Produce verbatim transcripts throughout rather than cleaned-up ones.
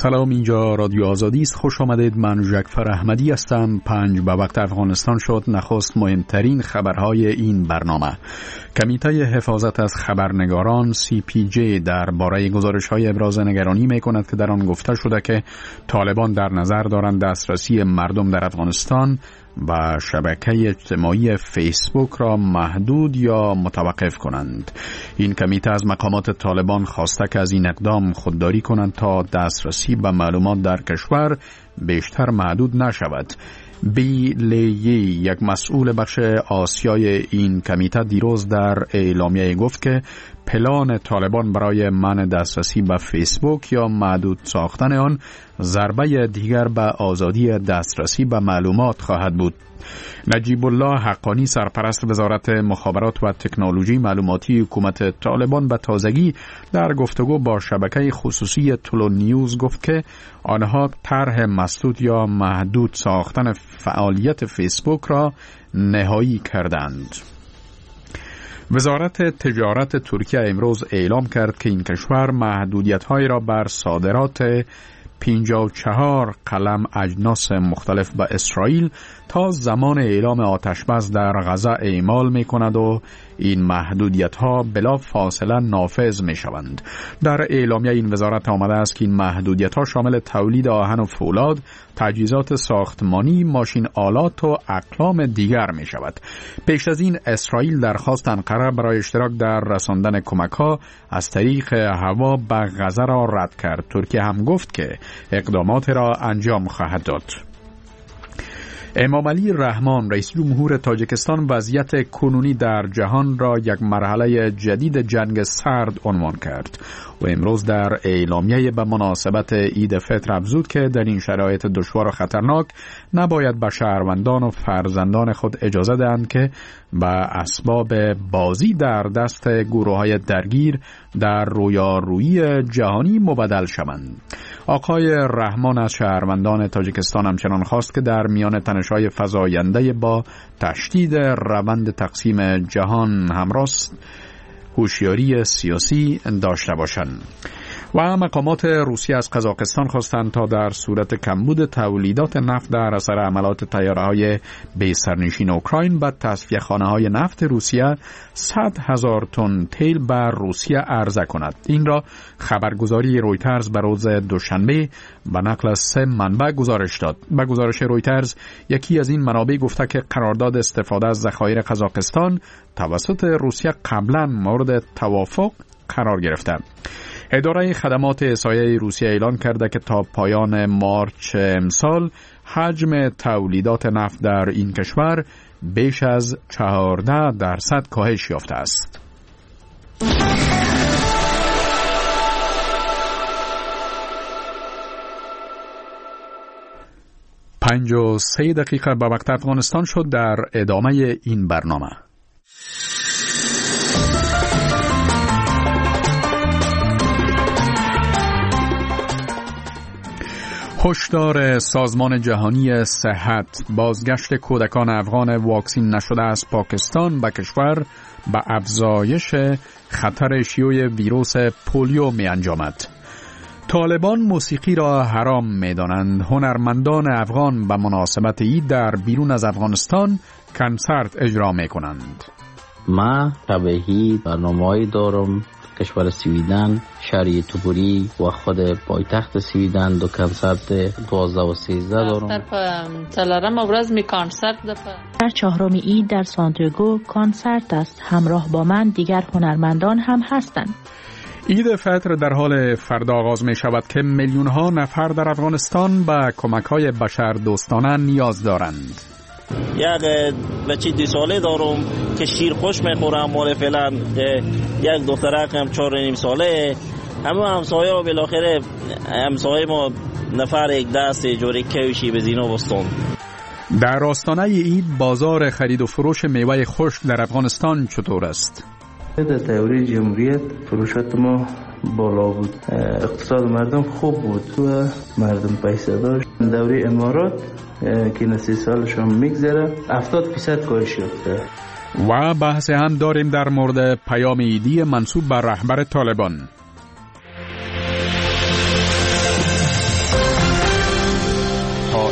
سلام، اینجا رادیو آزادی است. خوش آمدید. من جعفر احمدی هستم. پنج به وقت افغانستان شد. نخست مهمترین خبرهای این برنامه. کمیته حفاظت از خبرنگاران سی پی جی درباره گزارش‌های ابراز نگرانی می‌کند که در آن گفته شده که طالبان در نظر دارند دسترسی مردم در افغانستان و شبکه اجتماعی فیسبوک را محدود یا متوقف کنند. این کمیته از مقامات طالبان خواسته که از این اقدام خودداری کنند تا دسترسی به معلومات در کشور بیشتر محدود نشود. بی لیی، یک مسئول بخش آسیای این کمیته، دیروز در اعلامیه گفت که پلان طالبان برای منع دسترسی به فیسبوک یا محدود ساختن آن ضربه دیگر به آزادی دسترسی به معلومات خواهد بود. نجیب الله حقانی، سرپرست وزارت مخابرات و تکنولوژی معلوماتی حکومت طالبان، به تازگی در گفتگو با شبکه خصوصی تلو نیوز گفت که آنها طرح مسدود یا محدود ساختن فعالیت فیسبوک را نهایی کردند. وزارت تجارت ترکیه امروز اعلام کرد که این کشور محدودیت‌هایی را بر صادرات پنجاه و چهار قلم اجناس مختلف به اسرائیل تا زمان اعلام آتشبس در غزه اعمال می کند و این محدودیت ها بلا فاصله نافذ می شوند. در اعلامیه این وزارت آمده است که این محدودیت ها شامل تولید آهن و فولاد، تجهیزات ساختمانی، ماشین آلات و اقلام دیگر می شود. پیش از این اسرائیل درخواست انقره برای اشتراک در رساندن کمک ها از طریق هوا به غزه را رد کرد. ترکیه هم گفت که اقدامات را انجام خواهد داد. امامعلی رحمان، رئیس جمهور تاجیکستان، وضعیت کنونی در جهان را یک مرحله جدید جنگ سرد عنوان کرد و امروز در اعلامیه به مناسبت عید فطر افزود که در این شرایط دشوار و خطرناک نباید به شهروندان و فرزندان خود اجازه دهند که به اسباب بازی در دست گروه‌های درگیر در رویارویی جهانی مبدل شوند. آقای رحمان از شهروندان تاجیکستان همچنان خواست که در میان تنش‌های فزاینده با تشدید روند تقسیم جهان همراه هوشیاری سیاسی داشته باشند. و مقامات روسیه از قزاقستان خواستند تا در صورت کمبود تولیدات نفت در اثر عملات طیاره‌های بی سرنشین اوکراین به تصفیه‌خانه‌های نفت روسیه صد هزار تن تیل بر روسیه عرضه کند. این را خبرگزاری رویترز به روز دوشنبه به نقل از سه منبع گزارش داد. به گزارش رویترز یکی از این منابع گفته که قرارداد استفاده از ذخایر قزاقستان توسط روسیه قبلا مورد توافق قرار گرفته. اداره خدمات احصایه روسیه اعلان کرده که تا پایان مارچ امسال حجم تولیدات نفت در این کشور بیش از چهارده درصد کاهش یافته است. پنج و سه دقیقه به وقت افغانستان شد. در ادامه این برنامه هشدار سازمان جهانی صحت: بازگشت کودکان افغان واکسین نشده از پاکستان به کشور به افزایش خطر شیوع ویروس پولیو می انجامد. طالبان موسیقی را حرام می دانند. هنرمندان افغان به مناسبت عید در بیرون از افغانستان کنسرت اجرا می کنند. ما شبیهی برنامه‌ای دارم. کشور سویدن، شهر توبوری و خود پایتخت سویدن دو کنسرت دوازده و سیزده دارم. تلارم ابراز می کنسرت در چهارم عید در سانتیاگو کنسرت است. همراه با من دیگر هنرمندان هم هستند. عید فطر در حال فردا آغاز می شود که میلیون ها نفر در افغانستان به کمک های بشر دوستانه نیاز دارند. یک بچه دو ساله دارم که شیر خوش میخورم مال فعلا، یک دخترک هم چهار و نیم ساله. همه همسایه و بالاخره همسایه ما نفر یک دست جوری کیوشی به زینا بستان. در آستانه عید بازار خرید و فروش میوه خشک در افغانستان چطور است؟ در دوره جمهوریت فروشات ما بالا بود، اقتصاد مردم خوب بود و مردم پیسه داشت. دوره امارات که نسی سالش هم میگذره هفتاد فیصد کاهش یافته. و بحث هم داریم در مورد پیام عیدی منسوب به رهبر طالبان.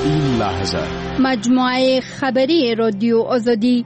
این لحظه. مجموعه خبری رادیو آزادی.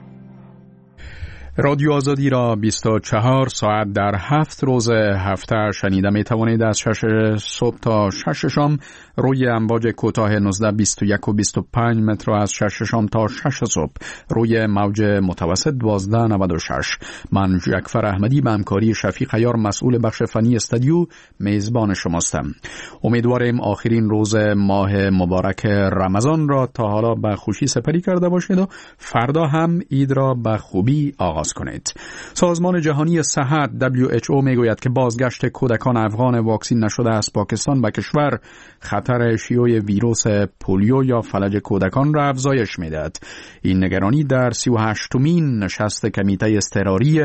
رادیو آزادی را بیست و چهار ساعت در هفت روز هفته شنیده می توانید از شش صبح تا شش شام روی امواج کوتاه نوزده بیست و یک و بیست و پنج متر و از شش شام تا شش صبح روی موج متوسط دوازده نود و شش. من جعفر احمدی به همکاری شفیق عیار مسئول بخش فنی استودیو میزبان شماستم. امیدواریم آخرین روز ماه مبارک رمضان را تا حالا به خوشی سپری کرده باشید و فردا هم عید را به خوبی آغاز کنید. سازمان جهانی صحت دبلیو اچ او میگوید که بازگشت کودکان افغان واکسین نشده از پاکستان به کشور خطر شیوع ویروس پولیو یا فلج کودکان را افزایش میدهد. این نگرانی در سی و هشتمین نشست کمیته اضطراری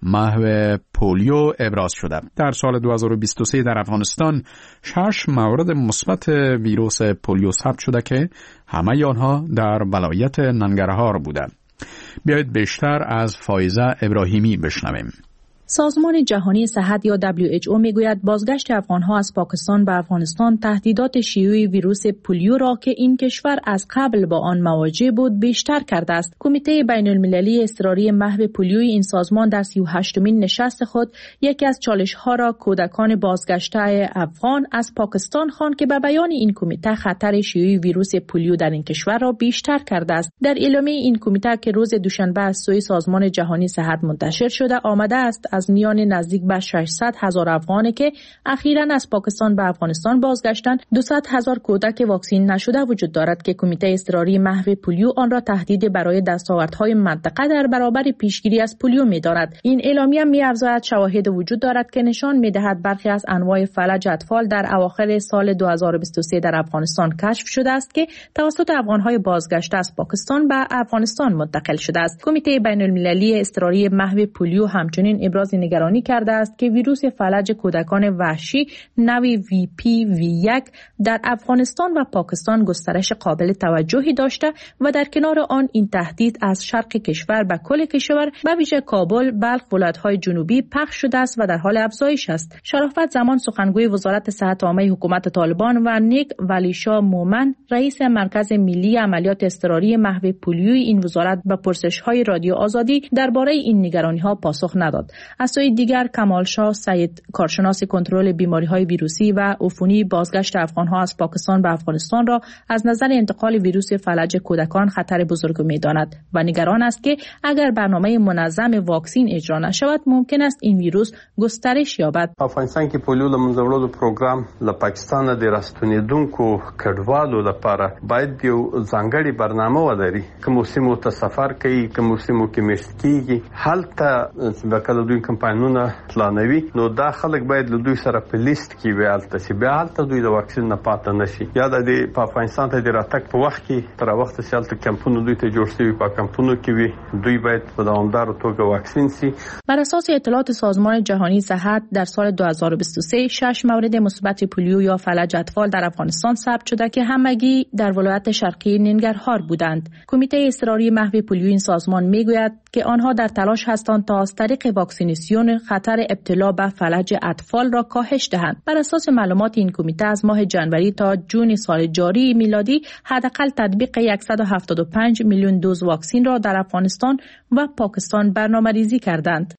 محو پولیو ابراز شده. در سال دو هزار و بیست و سه در افغانستان شش مورد مثبت ویروس پولیو ثبت شده که همه آنها در ولایت ننگرهار بودند. بیایید بیشتر از فایزه ابراهیمی بشنویم. سازمان جهانی صحت یا دبلیو اچ او میگوید بازگشت افغانها از پاکستان به افغانستان تهدیدات شیوع ویروس پولیو را که این کشور از قبل با آن مواجه بود بیشتر کرده است. کمیته بین المللی اضطراری محو پولیوی این سازمان در سی و هشتمین نشست خود یکی از چالش‌ها را کودکان بازگشته افغان از پاکستان خواند که به بیان این کمیته خطر شیوع ویروس پولیو در این کشور را بیشتر کرده است. در اعلامیه این کمیته که روز دوشنبه از سوی سازمان جهانی صحت منتشر شده آمده است از میان نزدیک به ششصد هزار افغانی که اخیراً از پاکستان به افغانستان بازگشتند دویست هزار کودک واکسین نشده وجود دارد که کمیته اضطراری محو پولیو آن را تهدید برای دستاوردهای منطقه در برابر پیشگیری از پولیو می‌داند. این اعلامیه می‌افزاید شواهد وجود دارد که نشان می‌دهد برخی از انواع فلج اطفال در اواخر سال دو هزار و بیست و سه در افغانستان کشف شده است که توسط افغان‌های بازگشته از پاکستان به افغانستان منتقل شده است. کمیته بین‌المللی اضطراری محو پولیو همچنین ابراز نگرانی کرده است که ویروس فلج کودکان وحشی نوع وی پی وی یک در افغانستان و پاکستان گسترش قابل توجهی داشته و در کنار آن این تهدید از شرق کشور به کل کشور به ویژه کابل، بلخ، ولایت‌های جنوبی پخش شده است و در حال افزایش است. شرافت زمان سخنگوی وزارت صحت عامه حکومت طالبان و نیک ولیشاه مومن رئیس مرکز ملی عملیات اضطراری محو پولیوی این وزارت به پرسش‌های رادیو آزادی درباره این نگرانی‌ها پاسخ نداد. از سوی دیگر کمال شاه سید کارشناس کنترل بیماری‌های ویروسی و عفونی بازگشت افغان‌ها از پاکستان به افغانستان را از نظر انتقال ویروس فلج کودکان خطر بزرگ می‌داند و نگران است که اگر برنامه منظم واکسین اجرا نشود ممکن است این ویروس گسترش یابد. افغانستان کې پولیو له منځه وړلو پروګرام له پاکستان د راستنیدونکو کډوالو لپاره باید یو ځانګړی برنامه ولري. کوم سیمو ته سفر کوي، کوم سیمو کې میشت کیږي، هلته به کله دوی کمپاینونه پلانوي، نو دا خلک باید له دوی سره په لیست کې وي هلته چې بیا هلته دوی د واکسین نه پاتې نشي. یا د په افغانستان ته د راتګ په وخت کې تر وخت چې هلته کمپونه دوی ته جوړ شوي په کمپونو کې وي، دوی باید په دوامداره توګه واکسین شي. بر اساس اطلاعات سازمان جهانی صحت در سال دو هزار و بیست و سه شش مورد مثبت پولیو یا فلج اطفال در افغانستان ثبت شده که همگی در ولایت شرقی ننگرهار بودند. کمیته اضطراری محو پولیو این سازمان میگوید که آنها در تلاش هستند تا از طریق واکسیناسیون خطر ابتلا به فلج اطفال را کاهش دهند. بر اساس معلومات این کمیته از ماه جنوری تا جون سال جاری میلادی حداقل تطبیق صد و هفتاد و پنج میلیون دوز واکسین را در افغانستان و پاکستان برنامه‌ریزی کردند.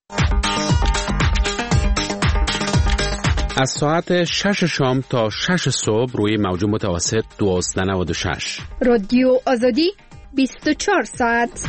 از ساعت شش شام تا شش صبح روی موج متوسط دوازده نود و شش. رادیو آزادی بیست و چهار ساعت.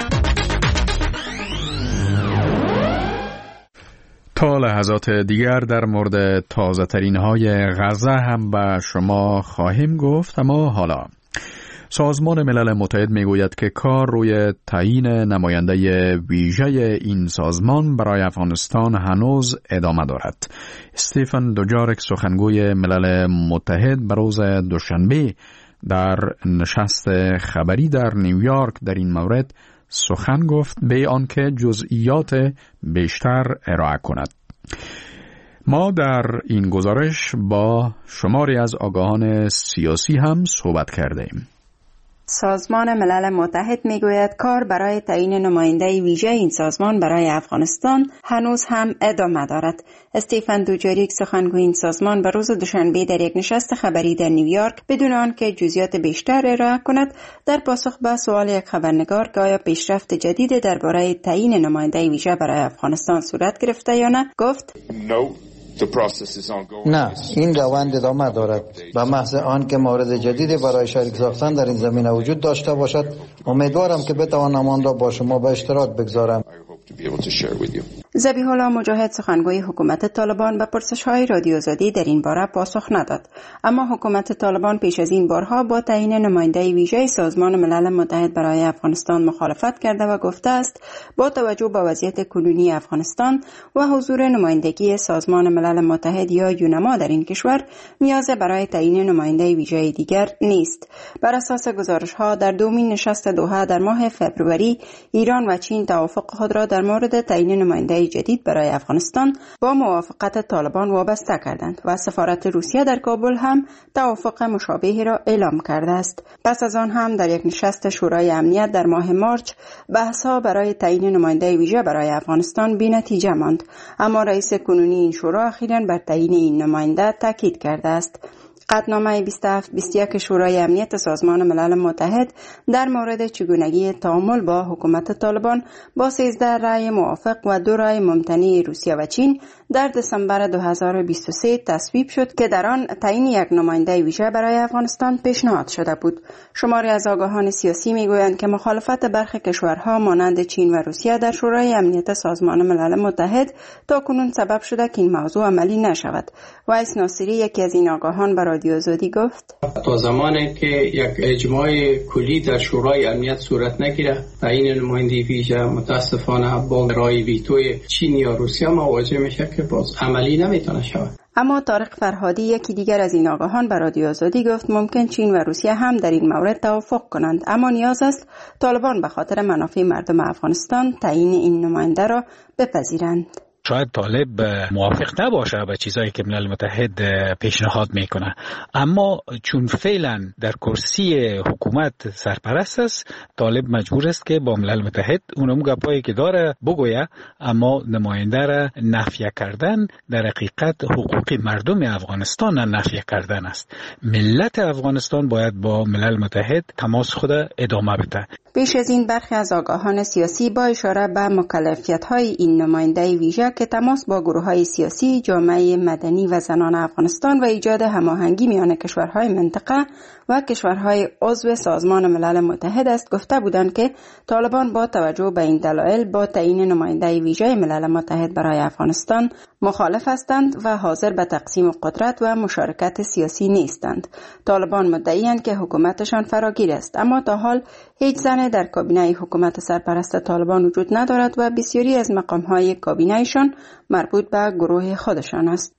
تا لحظات دیگر در مورد تازه ترین های غزه هم به شما خواهیم گفت، اما حالا سازمان ملل متحد میگوید که کار روی تعیین نماینده ویژه این سازمان برای افغانستان هنوز ادامه دارد. استیفن دوجارک سخنگوی ملل متحد به روز دوشنبه در نشست خبری در نیویورک در این مورد سخن گفت به آنکه جزئیات بیشتر ارائه کند. ما در این گزارش با شماری از آگاهان سیاسی هم صحبت کردیم. سازمان ملل متحد میگوید کار برای تعیین نماینده ویژه این سازمان برای افغانستان هنوز هم ادامه دارد. استیفن دوجاریک سخنگوی این سازمان به روز دوشنبه در یک نشست خبری در نیویورک بدون آنکه جزئیات بیشتر ارائه کند در پاسخ به سوال یک خبرنگار که آیا پیشرفت جدید درباره تعیین نماینده ویژه برای افغانستان صورت گرفته یا نه گفت نه، این روند ادامه دارد. به محض آن که مورد جدیدی برای شریک ساختن در این زمینه وجود داشته باشد امیدوارم که بتوانم آن را با شما به اشتراک بگذارم. ذبیح الله مجاهد سخنگوی حکومت طالبان به پرسش‌های رادیو آزادی در این باره پاسخ نداد، اما حکومت طالبان پیش از این بارها با تعیین نماینده ویژه سازمان ملل متحد برای افغانستان مخالفت کرده و گفته است با توجه به وضعیت کنونی افغانستان و حضور نمایندگی سازمان ملل متحد یا یونما در این کشور نیاز برای تعیین نماینده ویژه دیگر نیست. بر اساس گزارش‌ها در دومین نشست دوحه در ماه فوریه ایران و چین توافق خود را در مورد تعیین نماینده جدید برای افغانستان با موافقت طالبان وابسته کردند و سفارت روسیه در کابل هم توافق مشابهی را اعلام کرده است. پس از آن هم در یک نشست شورای امنیت در ماه مارچ بحث‌ها برای تعیین نماینده ویژه برای افغانستان بی‌نتیجه ماند، اما رئیس کنونی این شورا اخیراً بر تعیین این نماینده تاکید کرده است. قطعنامه بیست و هفت بیست و یک شورای امنیت سازمان ملل متحد در مورد چگونگی تعامل با حکومت طالبان با سیزده رأی موافق و دو رأی ممتنع روسیه و چین در دسامبر دو هزار و بیست و سه تصویب شد که در آن تعیین یک نماینده ویژه برای افغانستان پیشنهاد شده بود. شماری از آگاهان سیاسی میگویند که مخالفت برخی کشورها مانند چین و روسیه در شورای امنیت سازمان ملل متحد تاکنون سبب شده که این موضوع عملی نشود. وایس ناصری یکی از این آگاهان برای رادیو آزادی گفت تا زمانی که یک اجماع کلی در شورای امنیت صورت نگیره تعیین نماینده ویژه متاسفانه با رای ویتوی چین یا روسیه مواجه میشه که باز عملی نمیتونه شود. اما طارق فرهادی یکی دیگر از این آگاهان برای رادیو آزادی گفت ممکن چین و روسیه هم در این مورد توافق کنند، اما نیاز است طالبان به خاطر منافع مردم افغانستان تعیین این نماینده را بپذیرند. شاید طالب موافق نباشه به چیزایی که ملل متحد پیشنهاد میکنه، اما چون فعلا در کرسی حکومت سرپرست است طالب مجبور است که با ملل متحد اونم گپایی که داره بگویه، اما نماینده را نفی کردن در حقیقت حقوق مردم افغانستان نفی کردن است. ملت افغانستان باید با ملل متحد تماس خود ادامه بده. پیش از این برخی از آگاهان سیاسی با اشاره به مکلفیت‌های این نماینده ویژه که تماس با گروه‌های سیاسی، جامعه مدنی و زنان افغانستان و ایجاد هماهنگی میان کشورهای منطقه و کشورهای عضو سازمان ملل متحد است گفته بودند که طالبان با توجه به این دلایل با تعیین نماینده ویژه ملل متحد برای افغانستان مخالف هستند و حاضر به تقسیم قدرت و مشارکت سیاسی نیستند. طالبان مدعی‌اند که حکومتشان فراگیر است، اما تا حال هیچ زن در کابینه حکومت سرپرست طالبان وجود ندارد و بسیاری از مقام‌های کابینه‌شان مربوط به گروه خودشان است.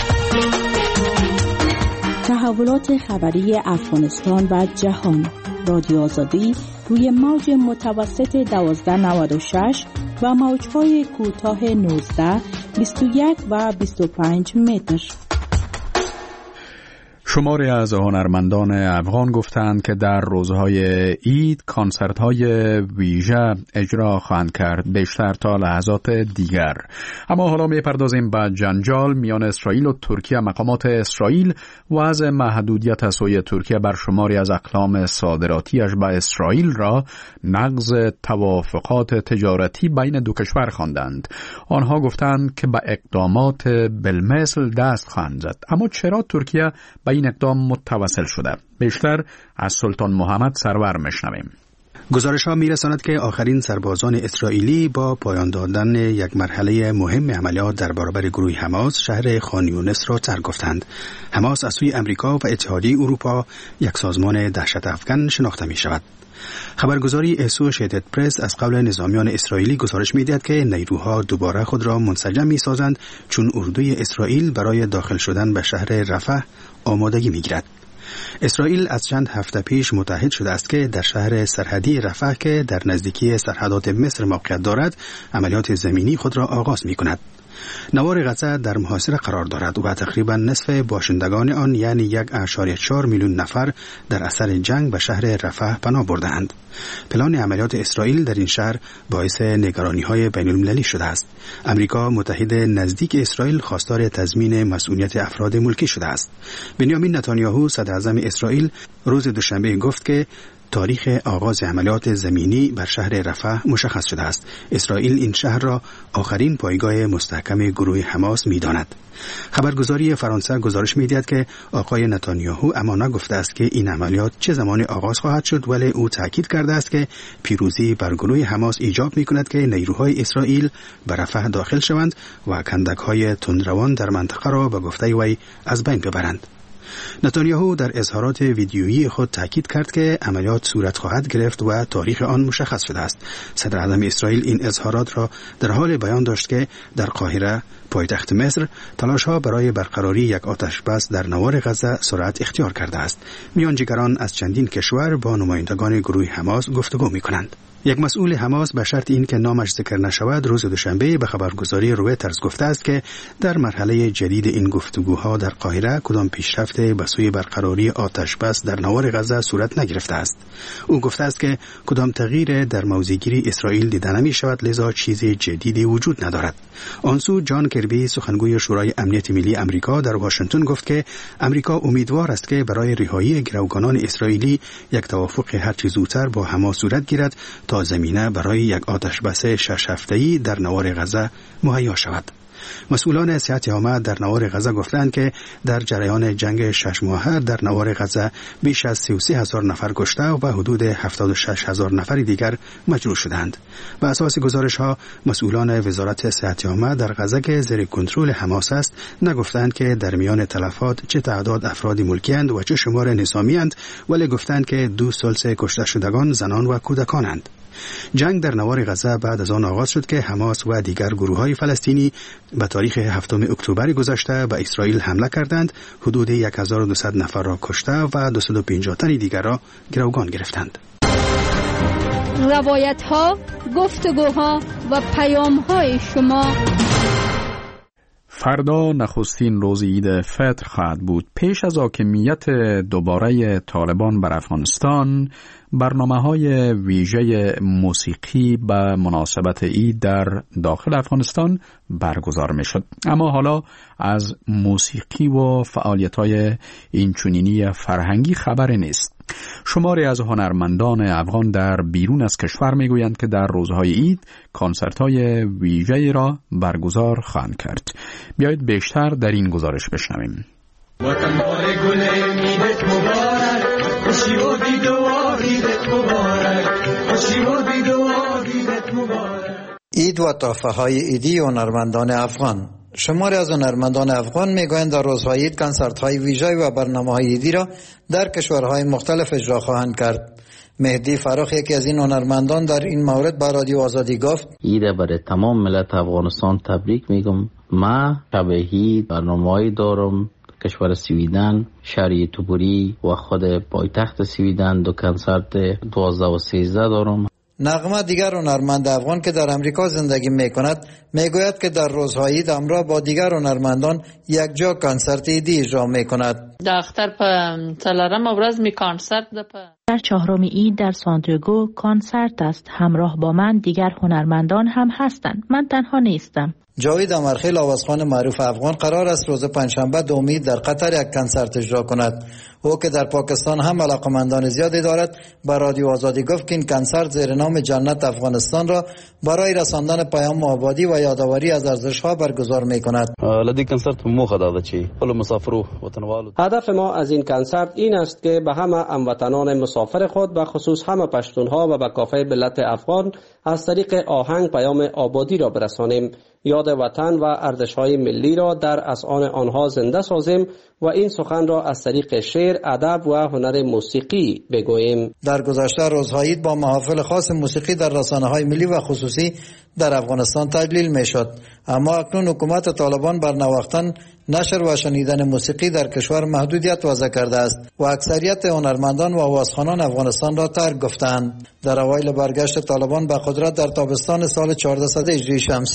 تحولات خبری افغانستان و جهان. رادیو آزادی روی موج متوسط دوازده نود و شش و موج‌های کوتاه نوزده، بیست و یک و بیست و پنج متر. شماری از هنرمندان افغان گفتند که در روزهای عید کنسرت‌های ویژه اجرا خواهند کرد، بیشتر تا لحظات دیگر. اما حالا می‌پردازیم به جنجال میان اسرائیل و ترکیه. مقامات اسرائیل وضع محدودیت از سوی ترکیه بر شماری از اقلام صادراتیش به اسرائیل را نقض توافقات تجارتی بین دو کشور خواندند. آنها گفتند که به اقدامات بالمثل دست خواهند زد. اما چرا ترکیه به این اقدام متوسل شده؟ بیشتر از سلطان محمد سرور میشنویم. گزارش ها میرساند که آخرین سربازان اسرائیلی با پایان دادن یک مرحله مهم عملیات در برابر گروه حماس شهر خان یونس را ترک گفتند. حماس از سوی امریکا و اتحادیه اروپا یک سازمان دهشت افکن شناخته می شود. خبرگزاری اسوشیتد پرس از قول نظامیان اسرائیلی گزارش می‌دهد که نیروها دوباره خود را منسجم می‌سازند چون اردوی اسرائیل برای داخل شدن به شهر رفح آمادگی می‌گیرد. اسرائیل از چند هفته پیش متحد شده است که در شهر سرحدی رفح که در نزدیکی سرحدات مصر موقعیت دارد عملیات زمینی خود را آغاز می‌کند. نوار غزه در محاصره قرار دارد و تقریبا نصف باشندگان آن یعنی یک و چهار میلیون نفر در اثر جنگ به شهر رفح پناه بردند. پلان عملیات اسرائیل در این شهر باعث نگرانی‌های بین‌المللی شده است. امریکا متحد نزدیک اسرائیل خواستار تضمین مسئولیت افراد ملکی شده است. بنیامین نتانیاهو صدر اعظم اسرائیل روز دوشنبه گفت که تاریخ آغاز عملیات زمینی بر شهر رفح مشخص شده است. اسرائیل این شهر را آخرین پایگاه مستحکم گروه حماس می‌داند. خبرگزاری فرانسه گزارش می‌دهد که آقای نتانیاهو اما نگفته است که این عملیات چه زمان آغاز خواهد شد، ولی او تاکید کرده است که پیروزی بر گروه حماس ایجاب می‌کند که نیروهای اسرائیل به رفح داخل شوند و کندک‌های تندروان در منطقه را به گفته وی از بین ببرند. نتانیاهو در اظهارات ویدیویی خود تاکید کرد که عملیات صورت خواهد گرفت و تاریخ آن مشخص شده است. صدر اعظم اسرائیل این اظهارات را در حال بیان داشت که در قاهره پایتخت مصر تلاش‌ها برای برقراری یک آتش بس در نوار غزه سرعت اختیار کرده است. میانجیگران از چندین کشور با نمایندگان گروه حماس گفتگو می‌کنند. یک مسئول حماس به شرط این که نامش ذکر نشود روز دوشنبه به خبرگزاری رویترز گفته است که در مرحله جدید این گفتگوها در قاهره کدام پیشرفت به سوی برقراری آتش بس در نوار غزه صورت نگرفته است. او گفته است که کدام تغییر در موضع‌گیری اسرائیل دیده نمی شود، لذا چیز جدیدی وجود ندارد. آنسو جان کربی سخنگوی شورای امنیت ملی آمریکا در واشنگتن گفت که آمریکا امیدوار است که برای رهایی گروگانان اسرائیلی یک توافق هرچه زودتر با حماس صورت گیرد تا زمینه برای یک آتش بس شش هفته‌ای در نوار غزه مهیا شود. مسئولان صحت عامه در نوار غزه گفتند که در جریان جنگ شش ماهه در نوار غزه بیش از سی و سه هزار نفر کشته و حدود هفتاد و شش هزار نفر دیگر مجروح شدند. بر اساس گزارش‌ها مسئولان وزارت صحت عامه در غزه که زیر کنترل حماس است نگفتند که در میان تلفات چه تعداد افراد ملکی‌اند و چه شمار نظامی‌اند، ولی گفتند که دو ثلث کشته شدگان زنان و کودکانند. جنگ در نوار غزه بعد از آن آغاز شد که حماس و دیگر گروه‌های فلسطینی به تاریخ هفتم اکتبر گذشته به اسرائیل حمله کردند، حدود هزار و دویست نفر را کشته و دویست و پنجاه تن دیگر را گروگان گرفتند. روایت‌ها، گفتگوها و پیام‌های شما. فردا نخستین روز عید فطر خواهد بود. پیش از حاکمیت دوباره طالبان بر افغانستان، برنامه‌های ویژه موسیقی به مناسبت عید در داخل افغانستان برگزار می‌شد. اما حالا از موسیقی و فعالیت‌های اینچنینی فرهنگی خبری نیست. شماری از هنرمندان افغان در بیرون از کشور میگویند که در روزهای عید کنسرت‌های ویژه‌ای را برگزار خواهند کرد. بیایید بیشتر در این گزارش بشنویم. وطن بار گل عیدت مبارک، خوشی و دید و عیدت مبارک، خوشی و دید و عیدت مبارک. عید و تحفه‌های عیدی هنرمندان افغان. شماری از هنرمندان افغان میگویند در روزهای عید کنسرت‌های ویژه و برنامه‌های عیدی را در کشورهای مختلف اجرا خواهند کرد. مهدی فراخ یکی از این هنرمندان در این مورد با رادیو آزادی گفت: عید برای تمام ملت افغانستان تبریک میگم. ما شب عید برنامه‌ای دارم. کشور سویدن، شهر توبری و خود پایتخت سویدن دو کنسرت دوازده و سیزده دارم. نغمه دیگر هنرمند افغان که در امریکا زندگی میکند میگوید که در روزهای عید همراه با دیگر هنرمندان یک جا کنسرت عیدی اجرا میکند. دختر په څلورم ورځ می کنسرت ده. در چهارم عید در سانتیاگو کنسرت است. همراه با من دیگر هنرمندان هم هستند. من تنها نیستم. جاوید امرخیل آوازخوان معروف افغان قرار است روز پنجشنبه دوم عید در قطر یک کنسرت اجرا کند. او که در پاکستان هم علاقمندان زیادی دارد با رادیو آزادی گفت که این کنسرت زیر نام جنت افغانستان را برای رساندن پیام آبادی و یادآوری از ارزش‌ها برگزار می‌کند. لدی کنسرت موخه داده چی کل مسافرو وطنوالو. هدف ما از این کنسرت این است که به همه هموطنان مسافر خود و خصوص همه پشتونها و به کافه ملت افغان از طریق آهنگ پیام آبادی را برسانیم. یاد وطن و ارزش‌های ملی را در اذهان آنها زنده سازیم و این سخن را از طریق شعر، ادب و هنر موسیقی بگوییم. در گذشته روزهای عید با محافل خاص موسیقی در رسانه‌های ملی و خصوصی در افغانستان تجلیل می‌شد، اما اکنون حکومت طالبان بر نواختن نشر و شنیدن موسیقی در کشور محدودیت وضع کرده است و اکثریت هنرمندان و آوازخوانان افغانستان را ترک گفتند. در اوایل برگشت طالبان به قدرت در تابستان سال چهاردهصد هجری شمسی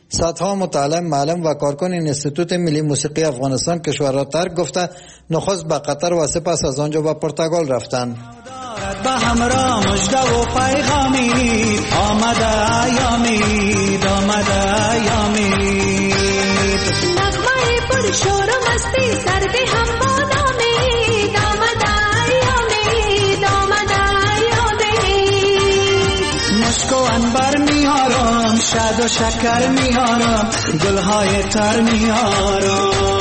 صدها متعلم، معلم و کارکن انستیتوت ملی موسیقی افغانستان کشور را ترک گفته نخست به قطر و سپس از آنجا به پرتغال رفتند. به همراه مژده و پیغامی آمده ایامید آمده ایامید نغمه پر شور و مستی سردی هم بانامید آمده ایامید آمده ایامید مشک و عنبر میارم شاد و شکر میارم گلهای تر میارم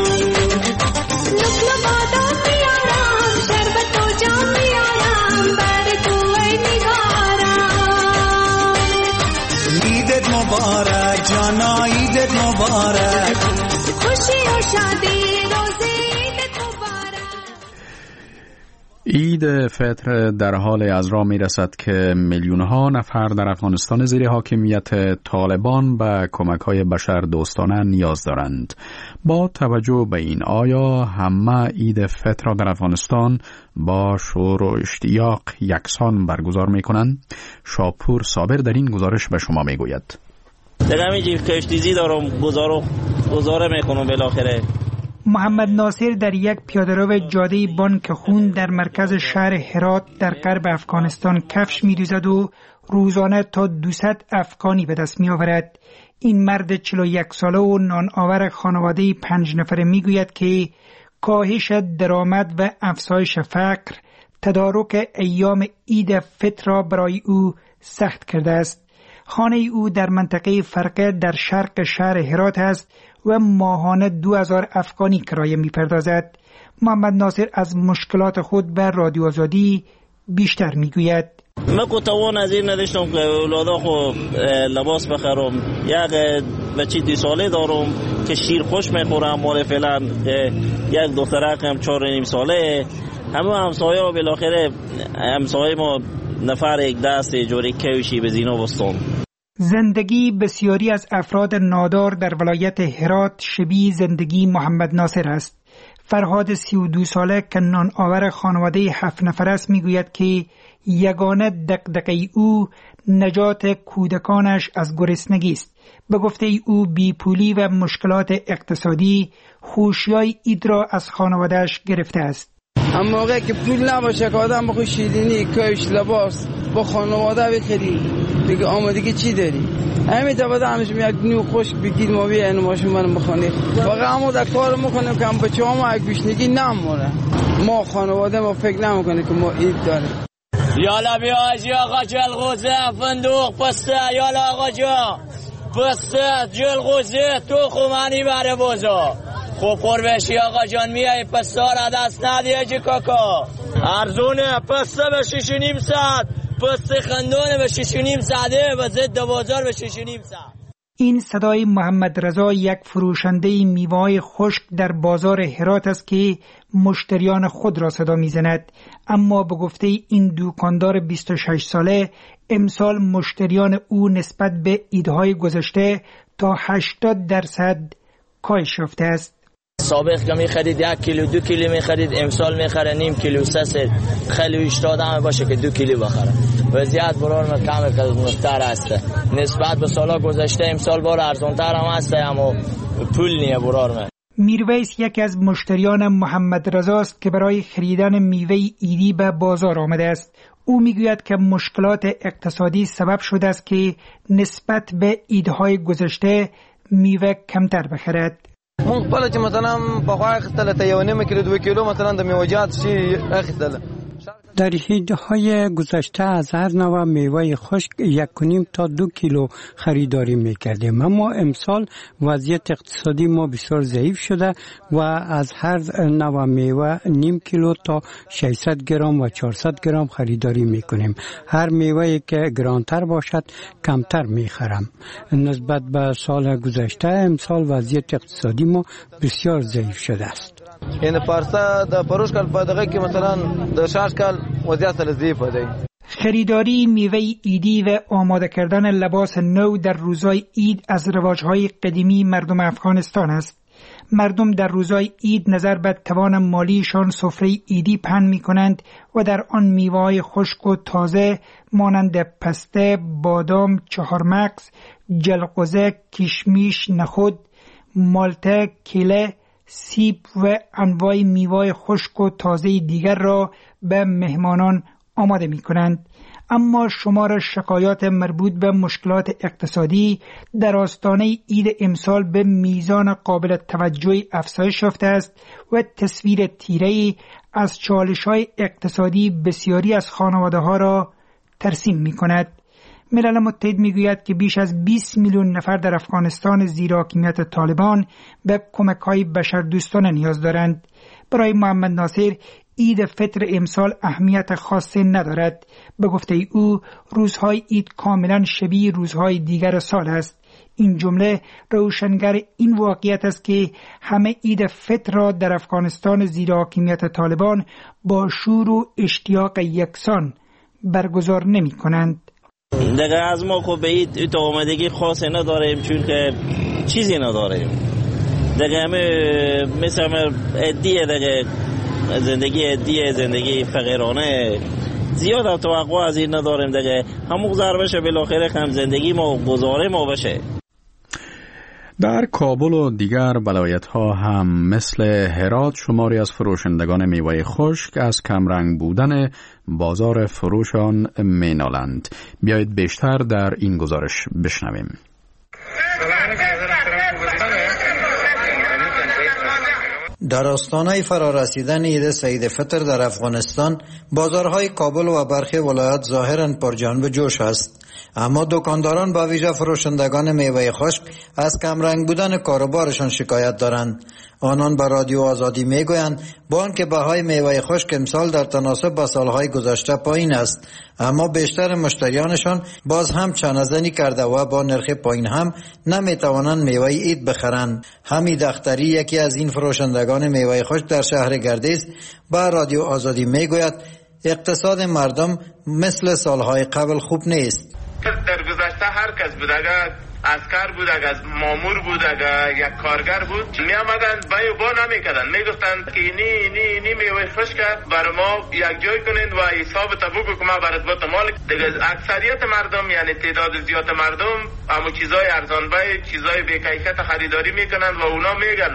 نقل بادام میارم شربت و جام میارم بر تو ای نگارم عیدت مبارک جانا عیدت مبارک خوشی و شادی روزی عیدت مبارک. عید فطر در حال از راه می رسد که میلیون ها نفر در افغانستان زیر حاکمیت طالبان به کمک های بشر دوستانه نیاز دارند. با توجه به این، آیا همه عید فطر را در افغانستان با شور و اشتیاق یکسان برگزار می کنند؟ شاپور صابر در این گزارش به شما می گوید. در همین جیب کشتیزی دارم گزارو گزاره میکنم بالاخره. محمد ناصر در یک پیاده‌رو جاده بانک خون در مرکز شهر هرات در غرب افغانستان کفش می‌دوزد و روزانه تا دویست افغانی به دست می‌آورد. این مرد چهل و یک ساله و نان آور خانواده پنج نفره می‌گوید که کاهش درآمد و افزایش فقر تدارک ایام عید فطر را برای او سخت کرده است. خانه او در منطقه فرقه در شرق شهر هرات است و ماهانه دو هزار افغانی کرایه می‌پردازد. محمد ناصر از مشکلات خود به رادیو آزادی بیشتر می‌گوید. من که توان از این نداشتم که اولادا خو لباس بخرم. یک بچه دو ساله دارم که شیر خوش میخورم. مال فعلا یک دخترکم چهار و نیم ساله. همه همسایه و بالاخره همسایه ما نفر یک دست جوری کوشی به زینا بستم. زندگی بسیاری از افراد نادار در ولایت هرات شبیه زندگی محمد ناصر است. فرهاد سی و دو ساله که نان آور خانواده هفت نفر است میگوید که یگانه دغدغه او نجات کودکانش از گرسنگی است. به گفته او بیپولی و مشکلات اقتصادی خوشیای عید را از خانوادهش گرفته است. اما موقعی که پول نباشه که آدم بخواه شیرینی، کاش، لباس با خانواده بخری بگه آمادگی چی داری؟ همین دفعه همش یک نیو خوش بگید ما بیاین ماشین من بخونید. فقط همون در کار میکنیم که هم بچه ها یک بیشنگی نمونه. ما خانواده ما فکر نمیکنه که ما عید داریم. یالا بیا آجی آقا جلغوزه فندوق پسته یالا آقا جا پسته جلغوزه تو خومانی بره بوزا خوب قربشی آقا جان میای پسته را دست ندیه جی کاکا ارزونه پسته به شیش و نیم ساعت پسته خندونه به شیش و نیم ساعته به ضد بازار به شیش و نیم ساعت. این صدای محمد رضا یک فروشنده میوه‌های خشک در بازار هرات است که مشتریان خود را صدا میزند. اما به گفته این دکاندار بیست و شش ساله امسال مشتریان او نسبت به عیدهای گذشته تا هشتاد درصد کاهش یافته است. سابق که می‌خرید یک کیلو دو کیلو می‌خرید امسال می‌خره نیم کیلو سه سه خیلی اشتاد هم باشه که دو کیلو بخره. وضعیت برار ما کم مستر است نسبت به سالا گذشته امسال بار ارزان‌تر هم است اما پول نیه برار ما. میرویس یکی از مشتریان محمد رضا است که برای خریدن میوه عیدی به بازار آمده است. او میگوید که مشکلات اقتصادی سبب شده است که نسبت به عیدهای گذشته میوه کمتر بخرد. مونږ خپل چې مثلا په خوا اخیستله ته یو نیم کیلو دو کیلو مثلا د میوه‌جات شي اخیستله. در عیدهای گذشته از هر نوع میوه خشک یک و نیم تا دو کیلو خریداری میکردیم، اما امسال وضعیت اقتصادی ما بسیار ضعیف شده و از هر نوع میوه نیم کیلو تا ششصد گرم و چهارصد گرم خریداری میکنیم. هر میوه‌ای که گرانتر باشد کمتر میخرم. نسبت به سال گذشته امسال وضعیت اقتصادی ما بسیار ضعیف شده است. یعنی پارسا د پروش کال په دغه کې مثلا د شاش کال وضعیت ضعیفه دی. خریداری میوه عیدی و آماده کردن لباس نو در روزهای عید از رواجهای قدیمی مردم افغانستان است. مردم در روزهای عید نظر به توان مالیشان سفره عیدی پهن می کنند و در آن میوه‌های خشک و تازه مانند پسته، بادام، چهارمغز، جلغوزه، کشمیش، نخود، مالته، کیله، سیب و انواع میوه خشک و تازه دیگر را به مهمانان آماده می کنند. اما شمار شکایات مربوط به مشکلات اقتصادی در آستانه عید امسال به میزان قابل توجهی افزایش یافته است و تصویر تیره‌ای از چالش‌های اقتصادی بسیاری از خانواده‌ها را ترسیم می‌کند. ملل متحد می‌گوید که بیش از بیست میلیون نفر در افغانستان زیر حاکمیت طالبان به کمک‌های بشردوستانه نیاز دارند. برای محمد ناصر عید فطر امسال اهمیت خاصی ندارد. به گفته او روزهای عید کاملا شبیه روزهای دیگر سال است. این جمله روشنگر این واقعیت است که همه عید فطر را در افغانستان زیر حاکمیت طالبان با شور و اشتیاق یکسان برگزار نمی کنند. دیگه از ما خب به عید آمدگی خاصی نداریم چون که چیزی نداریم. دیگه همه مثل همه عدیه دیگه زندگی عدیه زندگی فقیرانه زیاد توقع از این نداریم دیگه همون گذار بشه بالاخره هم زندگی ما گذاره ما بشه. در کابل و دیگر ولایت ها هم مثل هرات شماری از فروشندگان میوه خشک از کمرنگ بودن بازار فروش آن مینالند. بیایید بیشتر در این گزارش بشنویم. در آستانه فرارسیدن عید سعید فطر در افغانستان بازارهای کابل و برخی ولایات ظاهراً پرجنب و جوش است، اما دکانداران با ویژه فروشندگان میوه خشک از کمرنگ بودن کاروبارشان شکایت دارند. آنان به رادیو آزادی میگویند با آنکه بهای میوه خشک امسال در تناسب با سالهای گذشته پایین است، اما بیشتر مشتریانشان باز هم چانه‌زنی کرده و با نرخ پایین هم نمیتوانند میوه عید بخرند. حمید اختری یکی از این فروشندگان میوه خشک در شهر گردیز با رادیو آزادی میگوید اقتصاد مردم مثل سالهای قبل خوب نیست. در گذشته هر کس بود، اگر عسکر بود، اگر مامور بود، اگر یک کارگر بود، می آمدند بای با نمی کردند، می گفتند که اینی اینی اینی میوه خشک برای ما یک جای کنید و حساب تبوک که ما برات بات مال. دیگه اکثریت مردم یعنی تعداد زیاد مردم اما چیزای ارزان بای چیزای بی کیفیت خریداری میکنند و اونا میگن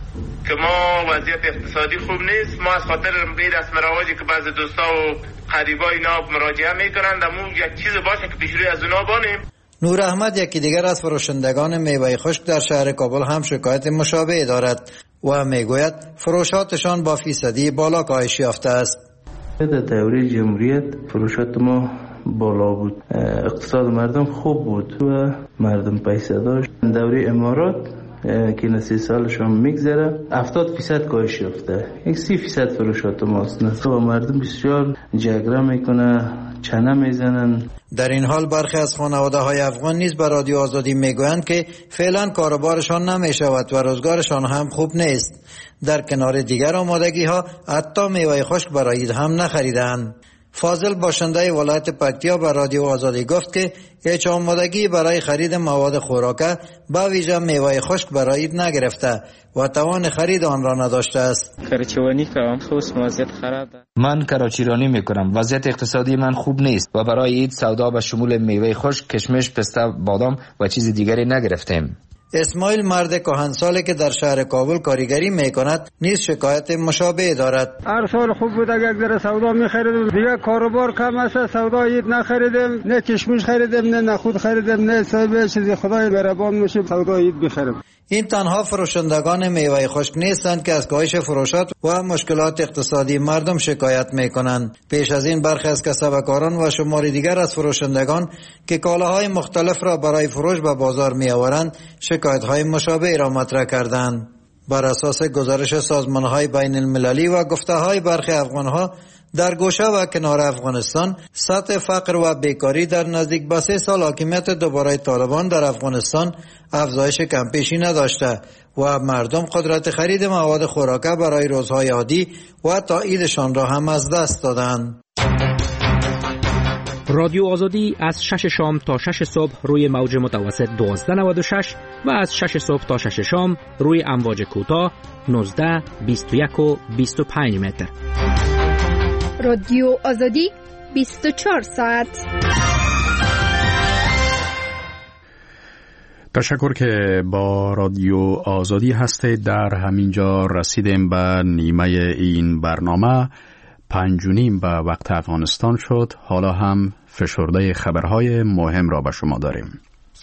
که ما وضعیت اقتصادی خوب نیست. ما از خاطر این رسم رواجی که بعضی دوستا و قریبا اینا مراجعه میکنند اما یک چیز باشه که پیشروی از اونا بانیم. نور احمد یکی دیگر از فروشندگان میوه خشک در شهر کابل هم شکایت مشابه دارد و میگوید فروشاتشان با فیصدی بالا کاهش یافته است. در دوره جمهوریت فروشات ما بالا بود، اقتصاد مردم خوب بود و مردم پیسه داشت. دوره امارات که نسی سالشون میگذره هفتاد فیصد کاهش یافته، یک سی فیصد فروشات ماست. نصاب مردم بسیار جگره میکنه، چنه میزنن. در این حال برخی از خانواده های افغان نیز به رادیو آزادی میگویند که فعلا کاروبارشان نمیشود و روزگارشان هم خوب نیست. در کنار دیگر آمادگی ها حتی میوه خشک برای عید هم نخریدند. فاضل باشنده ولایت پکتیا به رادیو آزادی گفت که هیچ آمادگی برای خرید مواد خوراکه با ویژه میوه خشک برای عید نگرفته و توان خرید آن را نداشته است. کراچیرانی کردم، خصوص وضعیت خراب. من کراچیرانی میکنم، وضعیت اقتصادی من خوب نیست و برای عید سودا به شمول میوه خشک، کشمش، پسته، بادام و چیز دیگری نگرفتیم. اسماعیل مرد کهنسالی که در شهر کابل کارگری میکند نیز شکایت مشابه دارد. هر سال خوب بود، اگر در سودا میخریدیم، دیگه کاروبار کم است، سودا عید نخریدیم، نه کشمش خریدیم، نه نخود خریدیم، نه صاحب چیزی. خدای مهربان میشه سودا عید بخریم. این تنها فروشندگان میوه خشک نیستند که از کاهش فروشات و مشکلات اقتصادی مردم شکایت میکنند. پیش از این برخی از کسبکاران و شماری دیگر از فروشندگان که کالاهای مختلف را برای فروش به بازار میآورند شکایت‌های مشابه را مطرح کردند. بر اساس گزارش سازمان‌های بین المللی و گفته‌های برخی افغان‌ها در گوشه و کنار افغانستان سطح فقر و بیکاری در نزدیک به سه سال حاکمیت دوباره طالبان در افغانستان افزایش کمپیشی نداشته و مردم قدرت خرید مواد خوراکه برای روزهای عادی و تا عیدشان را هم از دست دادند. رادیو آزادی از شش شام تا شش صبح روی موج متوسط دوازده نود و شش و از شش صبح تا شش شام روی امواج کوتاه نوزده، بیست و یک و بیست و پنج متر. رادیو آزادی بیست و چهار ساعت. تشکر که با رادیو آزادی هستید. در همینجا رسیدیم به نیمه این برنامه. پنج و نیم به وقت افغانستان شد. حالا هم فشرده خبرهای مهم را به شما داریم.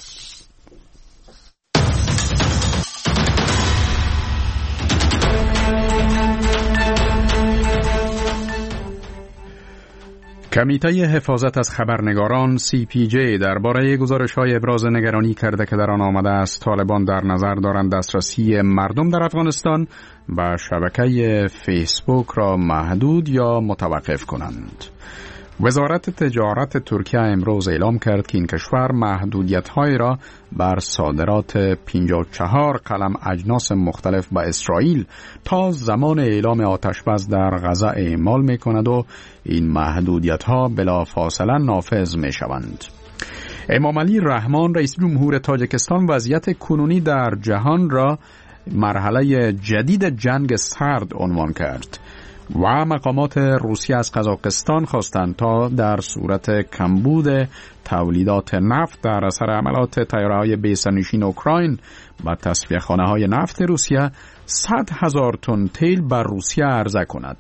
کمیته حفاظت از خبرنگاران سی پی جی درباره گزارش‌های ابراز نگرانی کرده که در آن آمده است طالبان در نظر دارند دسترسی مردم در افغانستان به شبکه فیسبوک را محدود یا متوقف کنند. وزارت تجارت ترکیه امروز اعلام کرد که این کشور محدودیت‌هایی را بر صادرات پنجاه و چهار قلم اجناس مختلف به اسرائیل تا زمان اعلام آتشبس در غزه اعمال می‌کند و این محدودیت‌ها بلافاصله نافذ می‌شوند. امام علی رحمان رئیس جمهور تاجیکستان وضعیت کنونی در جهان را مرحله جدید جنگ سرد عنوان کرد و مقامات روسیه از قزاقستان خواستند تا در صورت کمبود تولیدات نفت در اثر عملات طیاره‌های بی‌سرنشین اوکراین به تصفیه‌خانه‌های نفت روسیه صد هزار تن تیل بر روسیه عرضه کند.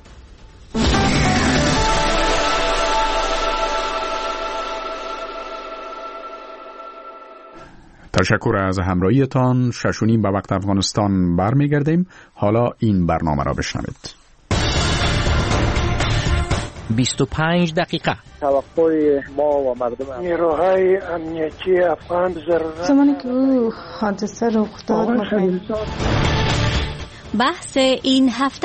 تشکر از همراهیتان. شش و نیم به وقت افغانستان برمیگردیم. حالا این برنامه را بشنوید. بیست و پنج دقیقه توقع ما و مردم نیروهای امنیتی افغان ضرورت زمانی که او حادثه رخ داد بحث این هفته.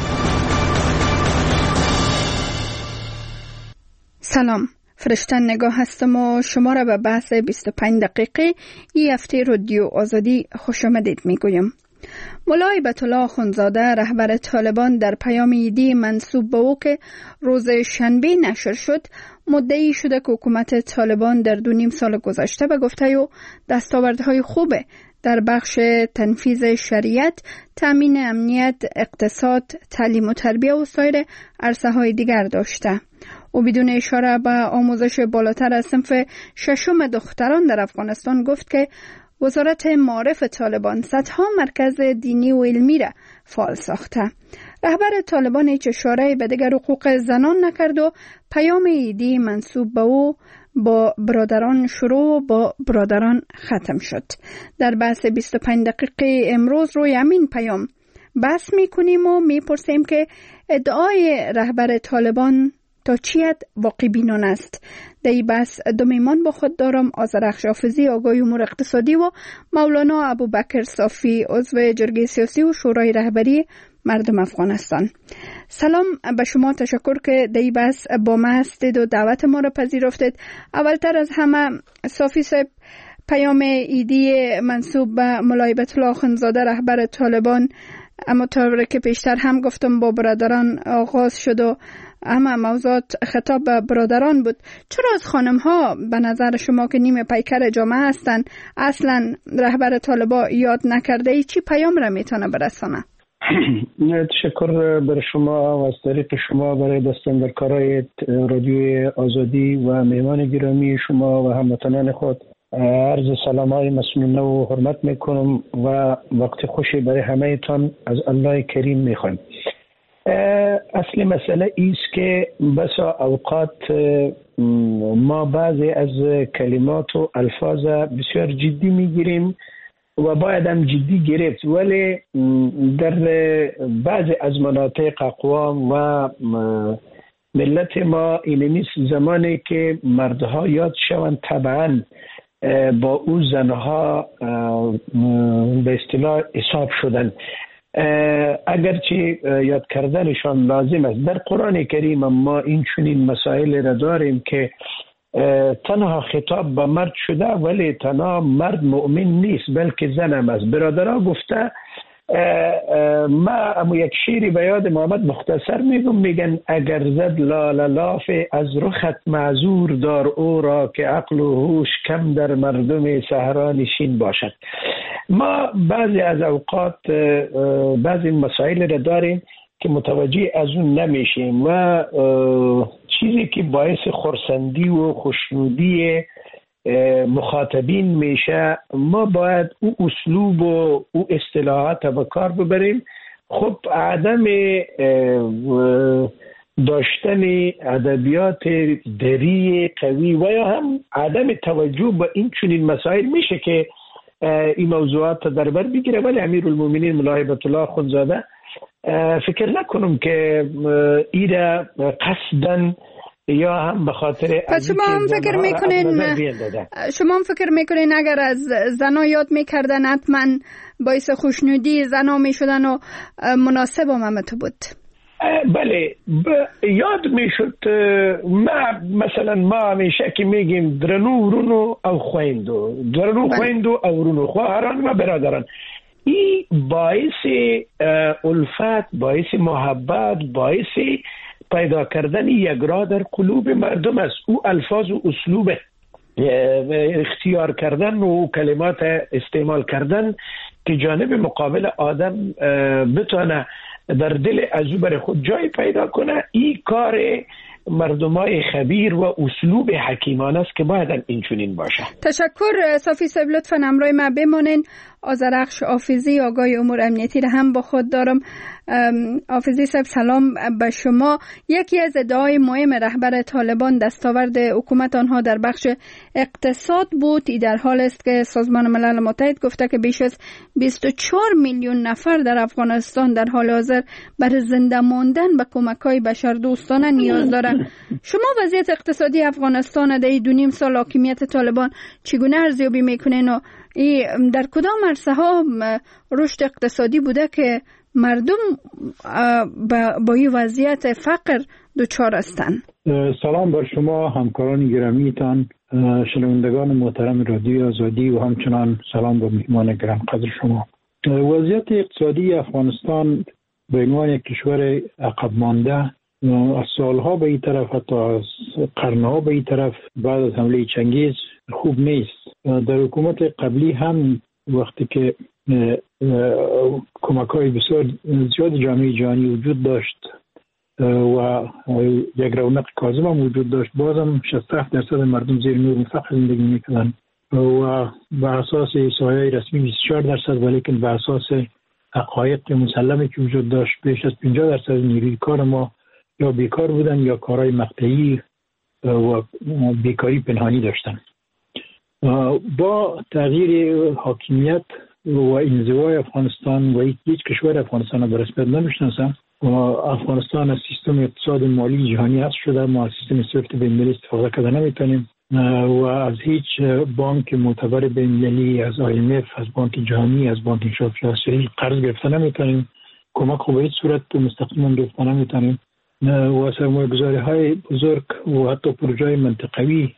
سلام، فرشتن نگاه هستم و شما را به بحث بیست و پنج دقیقه این هفته رادیو آزادی خوش آمدید میگویم. مولای بیت الله اخندزاده رهبر طالبان در پیام ایدی منسوب به او که روز شنبه نشر شد مدعی شده که حکومت طالبان در دو نیم سال گذشته به گفته او دستاوردهای خوبه در بخش تنفیذ شریعت، تامین امنیت، اقتصاد، تعلیم و تربیه و سایر عرصه‌های دیگر داشته. او بدون اشاره به آموزش بالاتر از صنف ششم دختران در افغانستان گفت که وزارت معارف طالبان صدها مرکز دینی و علمی را فعال ساخته. رهبر طالبان هیچ اشاره به دیگر حقوق زنان نکرد و پیام ایدی منسوب به او با برادران شروع و با برادران ختم شد. در بحث بیست و پنج دقیقه امروز روی همین پیام بحث میکنیم و میپرسیم که ادعای رهبر طالبان تا چی حد واقع بینانه است. در این بحث دو میهمان با خود دارم: آذرخش حافظی آگاه امور اقتصادی و مولانا ابوبکر صافی عضو جرگه سیاسی و شورای رهبری مردم افغانستان. سلام به شما، تشکر که در این بحث با ما هستید و دعوت ما را پذیرفتید. اولتر از همه صافی صاحب، پیام ایدی منسوب به مولای بیت الله اخندزاده رهبر طالبان، اما طور که پیشتر هم گفتم با برادران آغاز شد و اما موضوعات خطاب به برادران بود. چرا از خانم ها به نظر شما که نیمه پیکر جامعه هستند اصلا رهبر طالبان یاد نکرده ای چی پیام را میتونه برسانه؟ تشکر بر شما و از طریق شما برای دستن در کارهای رادیوی آزادی و مهمان گرامی شما و هموطنان خود عرض سلام های مسمونه و حرمت میکنم و وقت خوشی برای همه تان از الله کریم میخوایم. اصل مسئله ایست که بسا اوقات ما بعضی از کلمات و الفاظ بسیار جدی میگیریم و باید هم جدی گرفت، ولی در بعضی از مناطق اقوام و ملت ما این نیست زمانی که مردها یاد شوند طبعا با او زنها به اصطلاح حساب شدن، اگرچه یاد کردنشان لازم است. در قرآن کریم ما این چنین مسائل را داریم که تنها خطاب به مرد شده ولی تنها مرد مؤمن نیست بلکه زن هم است. برادرها گفته، ما اما یک شیری به یاد محمد مختصر میگم، میگن اگر زد لال لاف از رخت معذور دار او را که عقل و هوش کم در مردم صحرا نشین باشد. ما بعضی از اوقات بعضی مسائل را داریم که متوجه از اون نمیشیم و چیزی که باعث خرسندی و خوشنودی مخاطبین میشه، ما باید او اسلوب و او اصطلاحات به کار ببریم. خب عدم داشتن ادبیات دری قوی و یا هم عدم توجه به این چنین مسائل میشه که این موضوعات در بر بگیره. ولی امیرالمومنین ملا هیبت الله اخوندزاده فکر نکنم که ایره قصدن یا هم به خاطر پس شما هم فکر میکنین شما هم فکر میکنین اگر از زنا یاد میکردن حتما باعث خوشنودی زنا میشدن و مناسب هم تو بود؟ بله یاد میشد. ما مثلا ما همیشه که میگیم درنو رونو او خویندو، درنو خویندو او رونو، خواهران و برادران. این باعث الفت، باعث محبت، باعث پیدا کردن یک راه در قلوب مردم است. او الفاظ و اسلوب اختیار کردن و کلمات استعمال کردن که جانب مقابل آدم بتونه در دل از او برای خود جای پیدا کنه، این کار مردمای خبیر و اسلوب حکیمانه است که باید این چنین باشه. تشکر صافی صاحب، لطفاً همراه ما بمانین. آذرخش حافظی آگاه امور امنیتی را هم با خود دارم. حافظی صاحب سلام به شما. یکی از ادعای مهم رهبر طالبان دستاورد حکومت آنها در بخش اقتصاد بود. ای در حال است که سازمان ملل متحد گفته که بیش از بیست و چهار میلیون نفر در افغانستان در حال حاضر برای زنده ماندن به کمک‌های بشردوستانه نیاز دارند. شما وضعیت اقتصادی افغانستان در این دو نیم سال حاکمیت طالبان چگونه ارزیابی میکنین و در کدام عرصه ها رشد اقتصادی بوده که مردم با این وضعیت فقر دچار هستند؟ سلام بر شما همکاران گرامیتان، شنوندگان محترم رادیو آزادی و همچنان سلام به مهمان گرانقدر شما. وضعیت اقتصادی افغانستان به عنوان یک کشور عقب مانده از سالها به این طرف، حتی از قرنها به این طرف بعد از حمله چنگیز خوب نیست. در حکومت قبلی هم وقتی که کمک‌های بسیار زیاد جامعه جهانی وجود داشت و یک رونق کاذب هم وجود داشت، بازم شصت و هفت درصد مردم زیر نور فقر زندگی می‌کردند و به اساس احصایه‌های رسمی بیست و چهار درصد، ولیکن به اساس حقایق مسلمه که وجود داشت بیش از پنجاه درصد نیروی کار ما یا بیکار بودن یا کارهای مقطعی و بیکاری پنهانی داشتن. با تغییر حاکمیت و انزوای افغانستان و هیچ کشور افغانستان را به رسمیت نمیشناسم و افغانستان از سیستم اقتصاد مالی جهانی حذف شده. ما از سیستم سویفت بین‌المللی استفاده کرده نمیتونیم و از هیچ بانک معتبر بین‌المللی، از آی ام اف، از بانک جهانی، از بانک انشافی آسیایی قرض گرفته نمیتونیم. کمک رو به هیچ صورت مستقیما گرفته نمیتونیم و سرمایه‌گذاری های بزرگ و حتی پروژه‌های منطقوی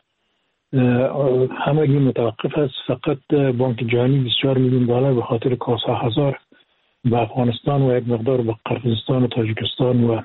همگی متوقف است. فقط بانک جهانی بیست و چهار میلیون دلار به خاطر کاسا هزار به افغانستان و یک مقدار به قرقیزستان و تاجیکستان و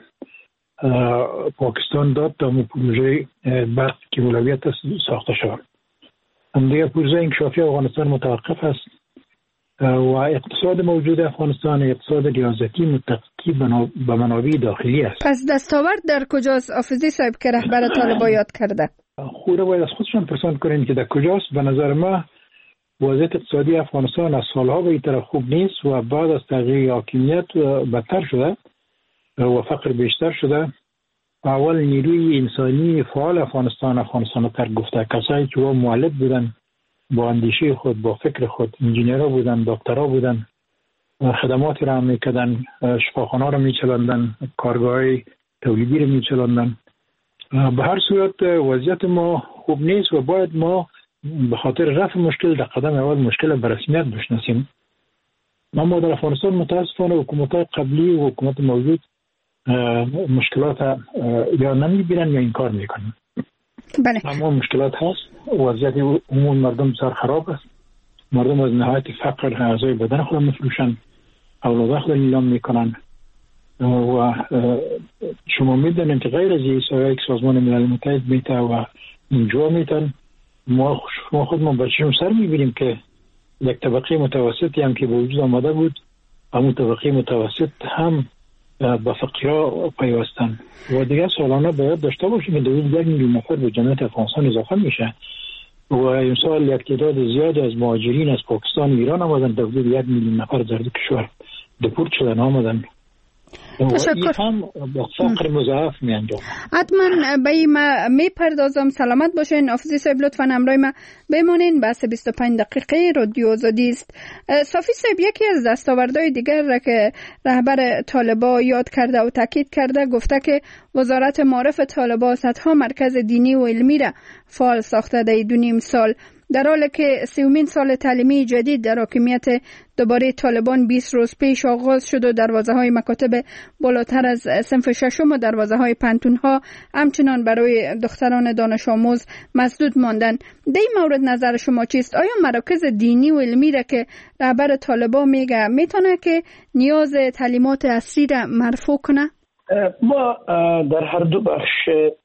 پاکستان داد تا مو پروژه برق که اولویت ساخته شود. دیگر پروژه انکشافی افغانستان متوقف است و اقتصاد موجود افغانستان اقتصاد ریاضتی متکی به منابع داخلی است. پس دستاورد در کجاست حافظی صاحب که رهبر طالبان یاد کرده؟ خوره باید از خودشان پرسان کنیم که در کجاست. به نظر ما وضعیت اقتصادی افغانستان از سالها به این طرف خوب نیست و بعد از تغییر حاکمیت بدتر شده و فقر بیشتر شده. اول نیروی انسانی فعال افغانستان افغانستان ترک گفته، کسایی که با مولد بودن، با اندیشه خود، با فکر خود، انجینیرها بودن، دکترها بودن، خدماتی را هم میکردن، شفاخانه را میچلاندن، کارگاه تولیدی را میچلاندن. به هر صورت وضعیت ما خوب نیست و باید ما به خاطر رفع مشکل در قدم اول مشکل به رسمیت بشناسیم. ما در افغانستان متاسفانه حکومت قبلی و حکومت موجود مشکلات یا نمیبینن یا انکار میکنن. بله. اما مشکلات هست. وضعیت عموم مردم سر خراب است. مردم از نهایت فقر اعضای بدن خود میفروشن، اولاد خود نیلام میکنن و شما میدونید که غیر از ایسایی که سازمان ملل متحد میته و اینجا میتن، ما شما خود ما بچه‌مون سر میبینیم که یک طبقه متوسطی هم که به وجود آمده بود، همون طبقه متوسط هم با فقیرها پیوستن و دیگه سالانه باید داشته باشیم که دوید یک میلیون نفر به جمعیت افغانستان اضافه میشه و امسال یک تعداد زیادی از مهاجرین از پاکستان و ایران آمدن، در حدود یک میلیون نفر در دو کشور دپورت شدن آمدن. تشکر. هم با فقر مضاعف می انجام. حتما به این می پردازم. سلامت باشین. آفیزی صاحب لطفا همراه ما بمانین. بحث بیست و پنج دقیقه رادیو آزادی است. صافی صاحب، یکی از دستاوردهای دیگر را که رهبر طالبان یاد کرده و تاکید کرده، گفته که وزارت معارف طالبان صدها مرکز دینی و علمی را فعال ساخته در دو نیم سال، در حالی که سیومین سال تعلیمی جدید در حاکمیت دوباره طالبان بیست روز پیش آغاز شد و دروازه های مکاتب بالاتر از صنف ششم و دروازه های پنتون ها همچنان برای دختران دانش آموز مسدود ماندن. در این مورد نظر شما چیست؟ آیا مراکز دینی و علمی را که رهبر طالبان میگه میتونه که نیاز تعلیمات عصری را مرفوع کنه؟ ما در هر دو بخش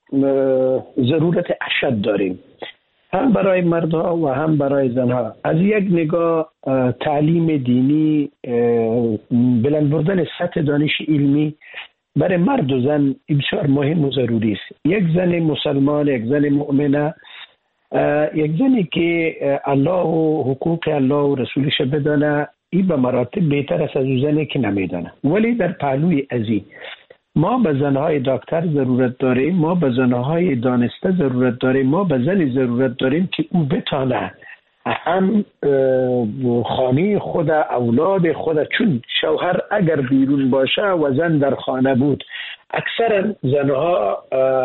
ضرورت اشد داریم، هم برای مردها و هم برای زنها. از یک نگاه تعلیم دینی، بلند بردن سطح دانش علمی برای مرد و زن بسیار مهم و ضروری است. یک زن مسلمان، یک زن مؤمنه، یک زنی که الله و حقوق الله و رسولش بدانه، این به مراتب بهتر است از زنی که نمیدانه. ولی در پهلوی ازی ما به زنهای دکتر ضرورت داریم، ما به زنهای دانسته ضرورت داریم، ما به زنی ضرورت داریم که او بتانه هم خانه خود، اولاد خود، چون شوهر اگر بیرون باشه و زن در خانه بود، اکثرا زنها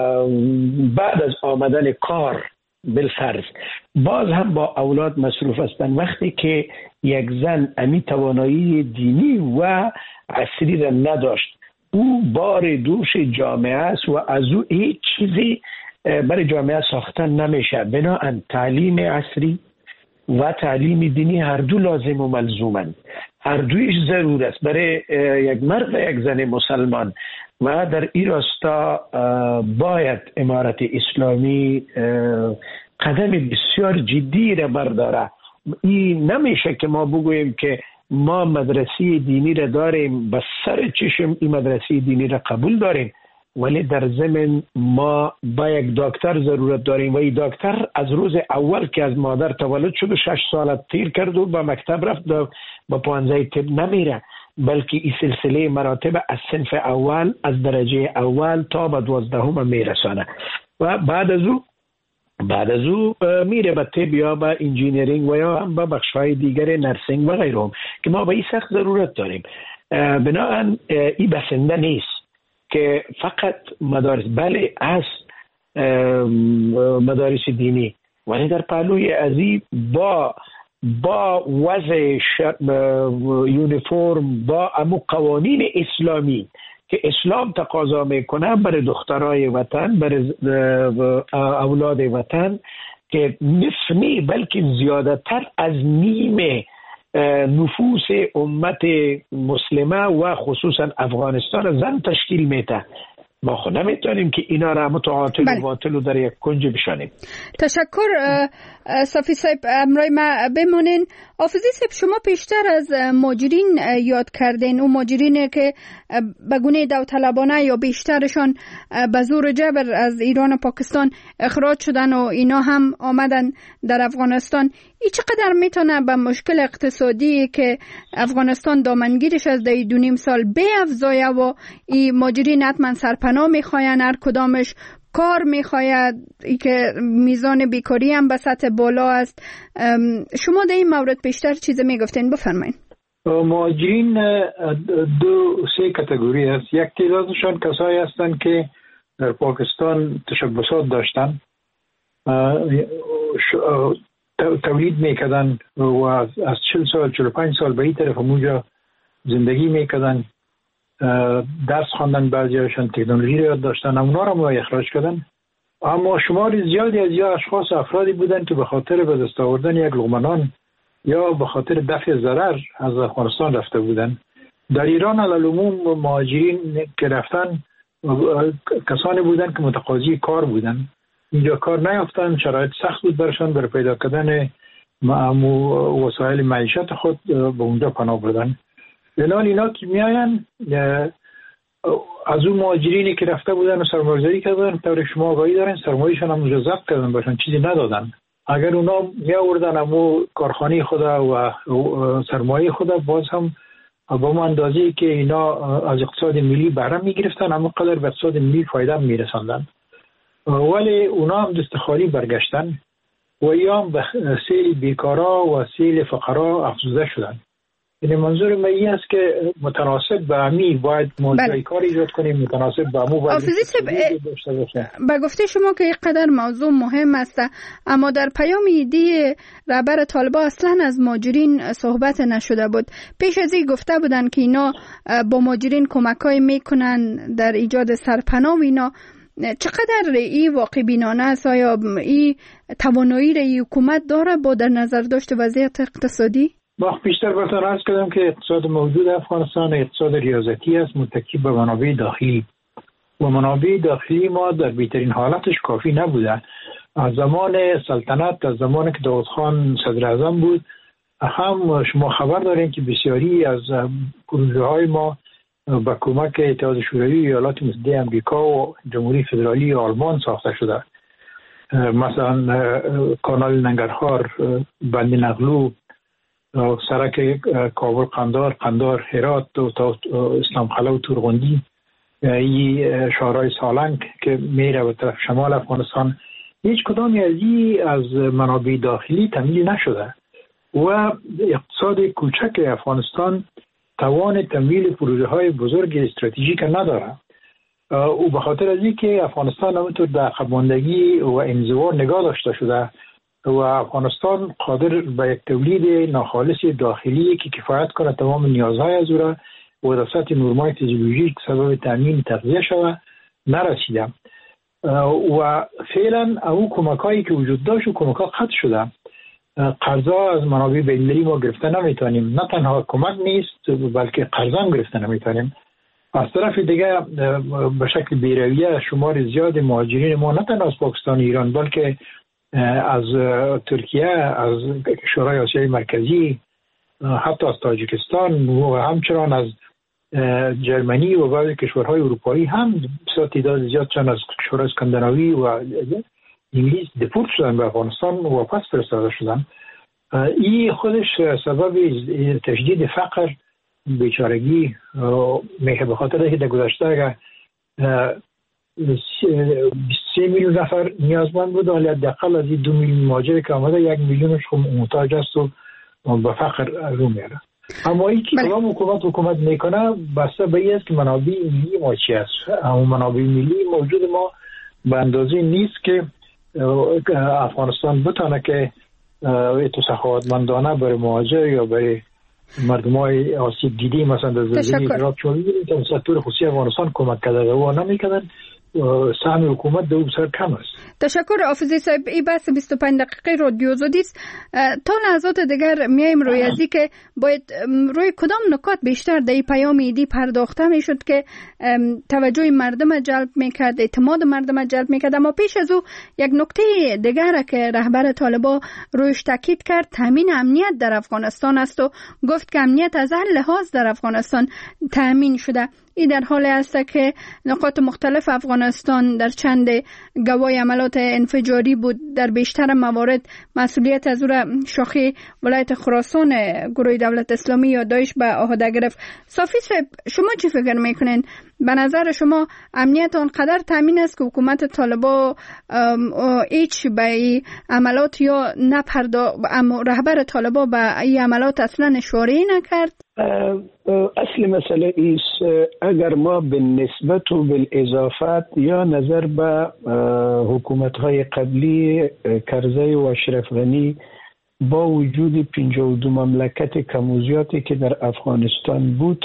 بعد از آمدن کار بالفرض باز هم با اولاد مصروف هستند. وقتی که یک زن امی توانایی دینی و عصری را نداشت، او بار دوش جامعه است و از او هیچ چیزی برای جامعه ساختن نمیشه. بنابراین تعلیم عصری و تعلیم دینی هر دو لازم و ملزومند، هر دویش ضرور است برای یک مرد و یک زن مسلمان. و در این راستا باید امارت اسلامی قدم بسیار جدی را برداره. این نمیشه که ما بگوییم که ما مدرسه دینی را داریم، بس سر چشم این مدرسه دینی را قبول داریم، ولی در ضمن ما با یک دکتر ضرورت داریم و این دکتر از روز اول که از مادر تولد شد و شش سال تیر کرد و به مکتب رفت با پانزده طب نمیره، بلکه این سلسله مراتب از صنف اول، از درجه اول تا به دوازدهم میرسانه و بعد از او بعد از او میره به طب یا به انجینیرینگ و یا هم به بخش‌های دیگر نرسینگ و غیره که ما به این سخت ضرورت داریم. بنابراین این بسنده نیست که فقط مدارس، بله از مدارس دینی، ولی در پهلوی ازی با با وضع یونیفرم، با امو قوانین اسلامی که اسلام تقاضا میکنه برای دخترای وطن، برای اولاد وطن، که نصف نی بلکه زیاده تر از نیم نفوس امت مسلمه و خصوصا افغانستان زن تشکیل میده. ما خود نمیتونیم که اینا را متعاطل و باطل و در یک کنج بشانیم. تشکر صافی صاحب، امرای ما بمونین. حافظی صاحب، شما پیشتر از ماجرین یاد کردین، اون ماجرین که به گونه داوطلبانه یا بیشترشان به زور جبر از ایران و پاکستان اخراج شدن و اینا هم آمدن در افغانستان. این چقدر میتونه به مشکل اقتصادی که افغانستان دامنگیرش از دی دو نیم سال به افزایه و این ماجرین حتما سرپناه میخواین، هر کدامش کار میخواید، ای که میزان بیکاری هم به سطح بالا است. شما در این مورد بیشتر چیز میگفتین، بفرمایید. مهاجرین دو سه کاتگوری است. یک تعدادشان کسایی هستند که در پاکستان تشبسات داشتن، تولید میکردن و از چهل سال چهل و پنج سال به این طرف اونجا زندگی میکردن، درس خواندن، بعضیاشون تکنولوژی رو یاد داشتن، اونا رو ما اخراج کردن. اما شمار زیادی از یا اشخاص افرادی بودن که به خاطر به دست آوردن یک لقمه نان یا به خاطر دفع ضرر از افغانستان رفته بودن. در ایران علی العموم مهاجرین که رفتن کسانی بودن که متقاضی کار بودن، اینجا کار نیافتن، شرایط سخت بود برشان برای پیدا کردن وسایل معیشت خود به اونجا پناه بردن. بنابراین اینا که میاین از اون مهاجرینی که رفته بودن و سرمایه‌گذاری کردن، طور شما آگاهی دارن، سرمایه‌شان هم اونجا ضبط کردن، باشن چیزی ندادن. اگر اونا می آوردن امو کارخانه خود و سرمایه خود، باز هم با اون اندازه‌ای که اینا از اقتصاد ملی بهره می گرفتن اما قدر به اقتصاد ملی فایده می رساندن. ولی اونا هم دست خالی برگشتن و ایام به سیل بیکارا و سیل فقرا افزوده شدن. یعنی منظور من این است که متناسب به امی باید موضوع کار ایجاد کنیم، متناسب به امو باید داشته باشه. با گفته شما که اینقدر موضوع مهم است، اما در پیام ایدی رهبر طالبان اصلا از مهاجرین صحبت نشده بود. پیش از این گفته بودن که اینا با مهاجرین کمکای میکنن در ایجاد سرپناه و اینا. چقدر این واقع بینانه است؟ آیا این توانایی را این حکومت داره با در نظر داشت وضعیت اقتصادی؟ ما بیشتر براتون عرض کردم که اقتصاد موجود افغانستان اقتصاد ریاضتی است، متکی به منابع داخلی و منابع داخلی ما در بهترین حالتش کافی نبوده. از زمان سلطنت، از زمان که داود خان صدر اعظم بود، هم شما خبر دارین که بسیاری از پروژه های ما با کمک اتحاد شوروی، ایالات متحده آمریکا و جمهوری فدرالی آلمان ساخته شده. مثلا کانال ننگرهار، بند نقلو، سرک کابل قندار، قندار هرات و تا اسلام قلعه و تورغندی، این شهرهای سالنگ که میره به طرف شمال افغانستان، هیچ کدامی از این از منابع داخلی تامین نشده و اقتصاد کوچک افغانستان توان تمویل پروژه های بزرگ استراتژیک نداره. او به خاطر از اینکه افغانستان همونطور در عقب ماندگی و انزوا نگاه داشته شده و افغانستان قادر به یک تولید ناخالص داخلی که کفایت کنه تمام نیازهای از او را و در سطح نورمای فیزیولوژیک سبب تامین تغذیه شود نرسیده و فعلا او کمکایی که وجود داشت و کمک‌ها قطع شده. قرضا از منابع بین‌المللی ما گرفته نمیتونیم، نه تنها کمک نیست بلکه قرضا هم گرفته نمیتونیم. از طرف دیگه به شکل بی‌رویه شمار زیاد مهاجرین ما نه تنها از پاکستان و ایران بلکه از ترکیه، از کشورهای آسیای مرکزی، حتی از تاجیکستان و همچنان از جرمنی و بعضی کشورهای اروپایی هم بسیار تعداد زیاد چند از کشورهای اسکاندیناوی و انگلیس دپورت شدن به افغانستان و واپس فرستاده شدن. این خودش سبب تشدید فقر، بیچارگی میشه به خاطر اینکه در گذشته اگر بیست و سه میلیون نفر نیازمند بود ولی حداقل از این دو میلیون مهاجر که آمده یک میلیونش محتاج است و به فقر رو میاره. اما این که کدام حکومت حکومت میکنه بسته به این است که منابع ملی ما چی است. اما منابع ملی موجود ما به اندازه نیست که افغانستان بتونه که تو سخاوتمندانه برای مهاجر یا برای مردم های آسیب دیدی مثلا در زلزله عراق چون می‌بینید که سکتور خصوصی افغانستان کمک کرده و نمی‌کردن، سهم حکومت دو بسیار کم است. تشکر حافظی صاحب. این بحث بیست و پنج دقیقه رادیو آزادی است. تا لحظات دیگر میایم روی ازی که باید روی کدام نکات بیشتر در این پیام ایدی پرداخته میشد که توجه مردم جلب میکرد، اعتماد مردم جلب میکرد. اما پیش از او یک نکته دیگر که رهبر طالبان رویش تاکید کرد تامین امنیت در افغانستان است و گفت که امنیت از هر لحاظ در افغانستان تامین شده. این در حال است که نقاط مختلف افغانستان در چند گواهی عملات انفجاری بود. در بیشتر موارد مسئولیت از او را شاخه ولایت خراسان گروه دولت اسلامی یا داعش به عهده گرفت. صافی صاحب شما چی فکر میکنین؟ به نظر شما امنیت آنقدر تامین است که حکومت طالبان هیچ به عملات یا نپردا رهبر طالبان به این عملات اصلا اشاره نکرد؟ اصل مسئله ایست اگر ما به نسبت و بالاضافت یا نظر به حکومت‌های قبلی کرزی و اشرف غنی با وجود پنجاه و دو مملکت کم و زیادی که در افغانستان بود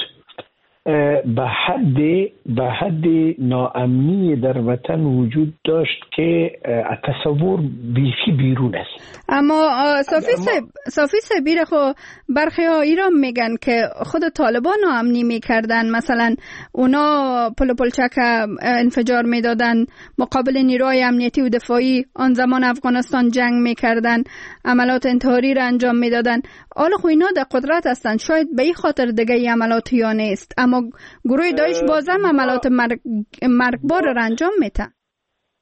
به حد به حد ناامنی در وطن وجود داشت که تصور بیخی بیرون است. اما صافی صاحب صافی صاحب خو برخی ها ایران میگن که خود طالبان ناامنی میکردن، مثلا اونا پل پلچک انفجار میدادن مقابل نیروهای امنیتی و دفاعی آن زمان افغانستان جنگ میکردن، عملات انتحاری را انجام میدادن. حالا خو اینا در قدرت هستند، شاید به این خاطر دیگه ای عملات یا نیست، اما گروه داعش بازم عملات مرگ مرگبار را انجام میده.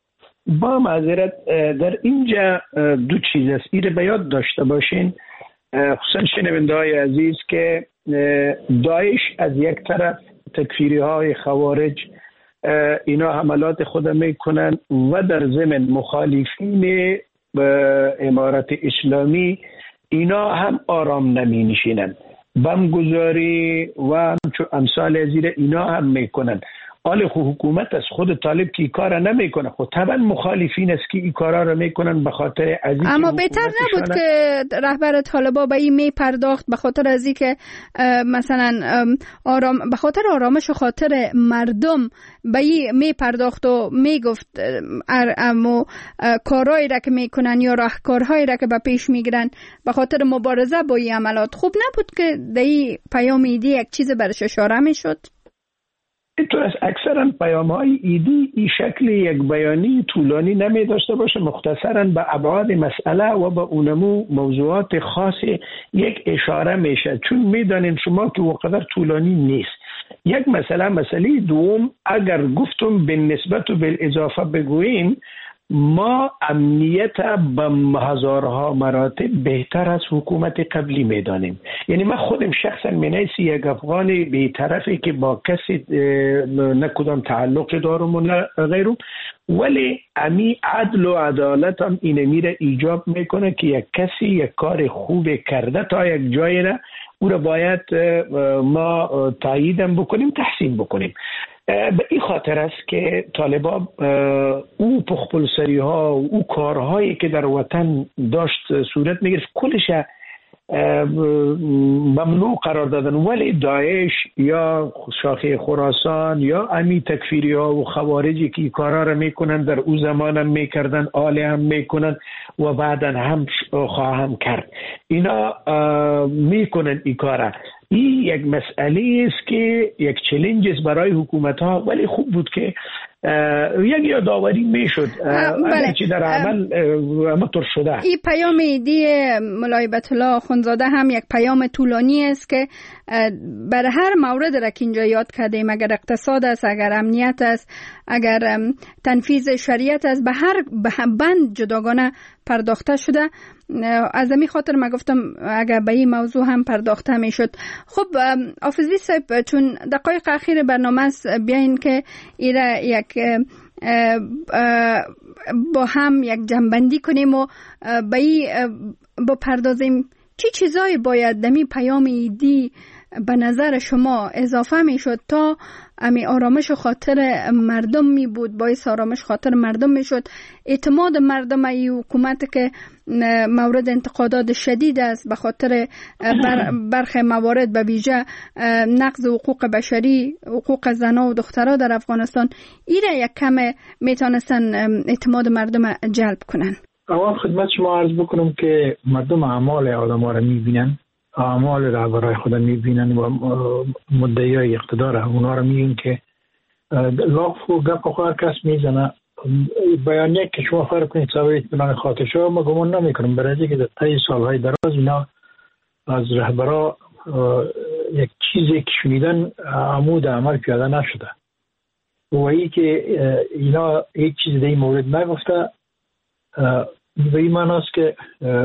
با معذرت در اینجا دو چیز است ایره به یاد داشته باشین، خصوصا شنونده های عزیز، که داعش از یک طرف، تکفیری های خوارج اینا حملات خود میکنن و در ضمن مخالفین امارت اسلامی اینا هم آرام نمی نشینن، بمگذاری و امثال زیر اینا هم میکنن. حال حکومت از خود طالب که این کار نمیکنه، خود طبعا مخالفین است که این کارا رو میکنن به خاطر عزیز. اما بهتر نبود که رهبر طالبا به این می پرداخت به خاطر از این که مثلا آرام به خاطر آرامش و خاطر مردم به این می پرداخت و میگفت اما کارهایی را که میکنن یا راهکارهایی را که به پیش میگیرن به خاطر مبارزه با این عملات، خوب نبود که در این پیام ایدی یک چیز برش اشاره میشد؟ اینطور است. اکثرا پیام های ایدی این شکل یک بیانی طولانی نمی داشته باشه، مختصرا به ابعاد مسئله و به اونمو موضوعات خاص یک اشاره میشه، چون میدانین شما که وقدر طولانی نیست. یک مسئله مسئله دوم، اگر گفتم به نسبت و به اضافه بگوییم، ما امنیت به هزارها مراتب بهتر از حکومت قبلی میدانیم. یعنی من خودم شخصا منیس یک افغان بی‌طرفی که با کسی نه کدام تعلق دارم و نه غیرم، ولی امی عدل و عدالت هم این میره ایجاب میکنه که یک کسی یک کار خوب کرده تا یک جایی را او را باید ما تاییدم بکنیم، تحسین بکنیم. به این خاطر است که طالبان او پخپلسری ها او کارهایی که در وطن داشت صورت میگرفت کلش ممنوع قرار دادن، ولی داعش یا شاخه خراسان یا امی تکفیری ها و خوارجی که این کارها را میکنن در او زمان هم میکردن، آل هم میکنن و بعدا هم خواهم کرد. اینا میکنن این کارا. این یک مسئله است که یک چالش است برای حکومت ها، ولی خوب بود که یک یادآوری میشد اگر چی در عمل مطور شده. این پیام ایدی مولای بیت الله اخوندزاده هم یک پیام طولانی است که برای هر مورد را که اینجا یاد کردیم، اگر اقتصاد است، اگر امنیت است، اگر تنفیذ شریعت است، به هر بند جداگانه پرداخته شده. از همین خاطر ما گفتم اگر به این موضوع هم پرداخته میشد. خب حافظی صاحب، چون دقایق اخیر برنامه است، بیاین که ایره یک با هم یک جنبندی کنیم و به این بپردازیم چی چیزایی باید دمی پیام ایدی به نظر شما اضافه می شد تا امی آرامش خاطر مردم می بود، باعث آرامش خاطر مردم می شد، اعتماد مردم ای حکومت که مورد انتقادات شدید است به خاطر بر برخی موارد به ویژه نقض حقوق بشری، حقوق زنان و دخترها در افغانستان، ایره یک کم میتونستن اعتماد مردم جلب کنن. اول خدمت شما عرض بکنم که مردم اعمال آدم ها را میبینن، اعمال رهبرای خود میبینن و مدعیای اقتدار اونا رو میگن که لاف و گپ و هر کس میزنه. بیانیه که شما فرق کنید سوایت بنان خاطرشو ما گمان نمی کنم، برای که در طی سالهای دراز اینا از رهبرا یک چیزی که شنیدن عمود عمل پیاده نشده و ای که اینا یک چیز در این مورد نگفته. به این معنی است که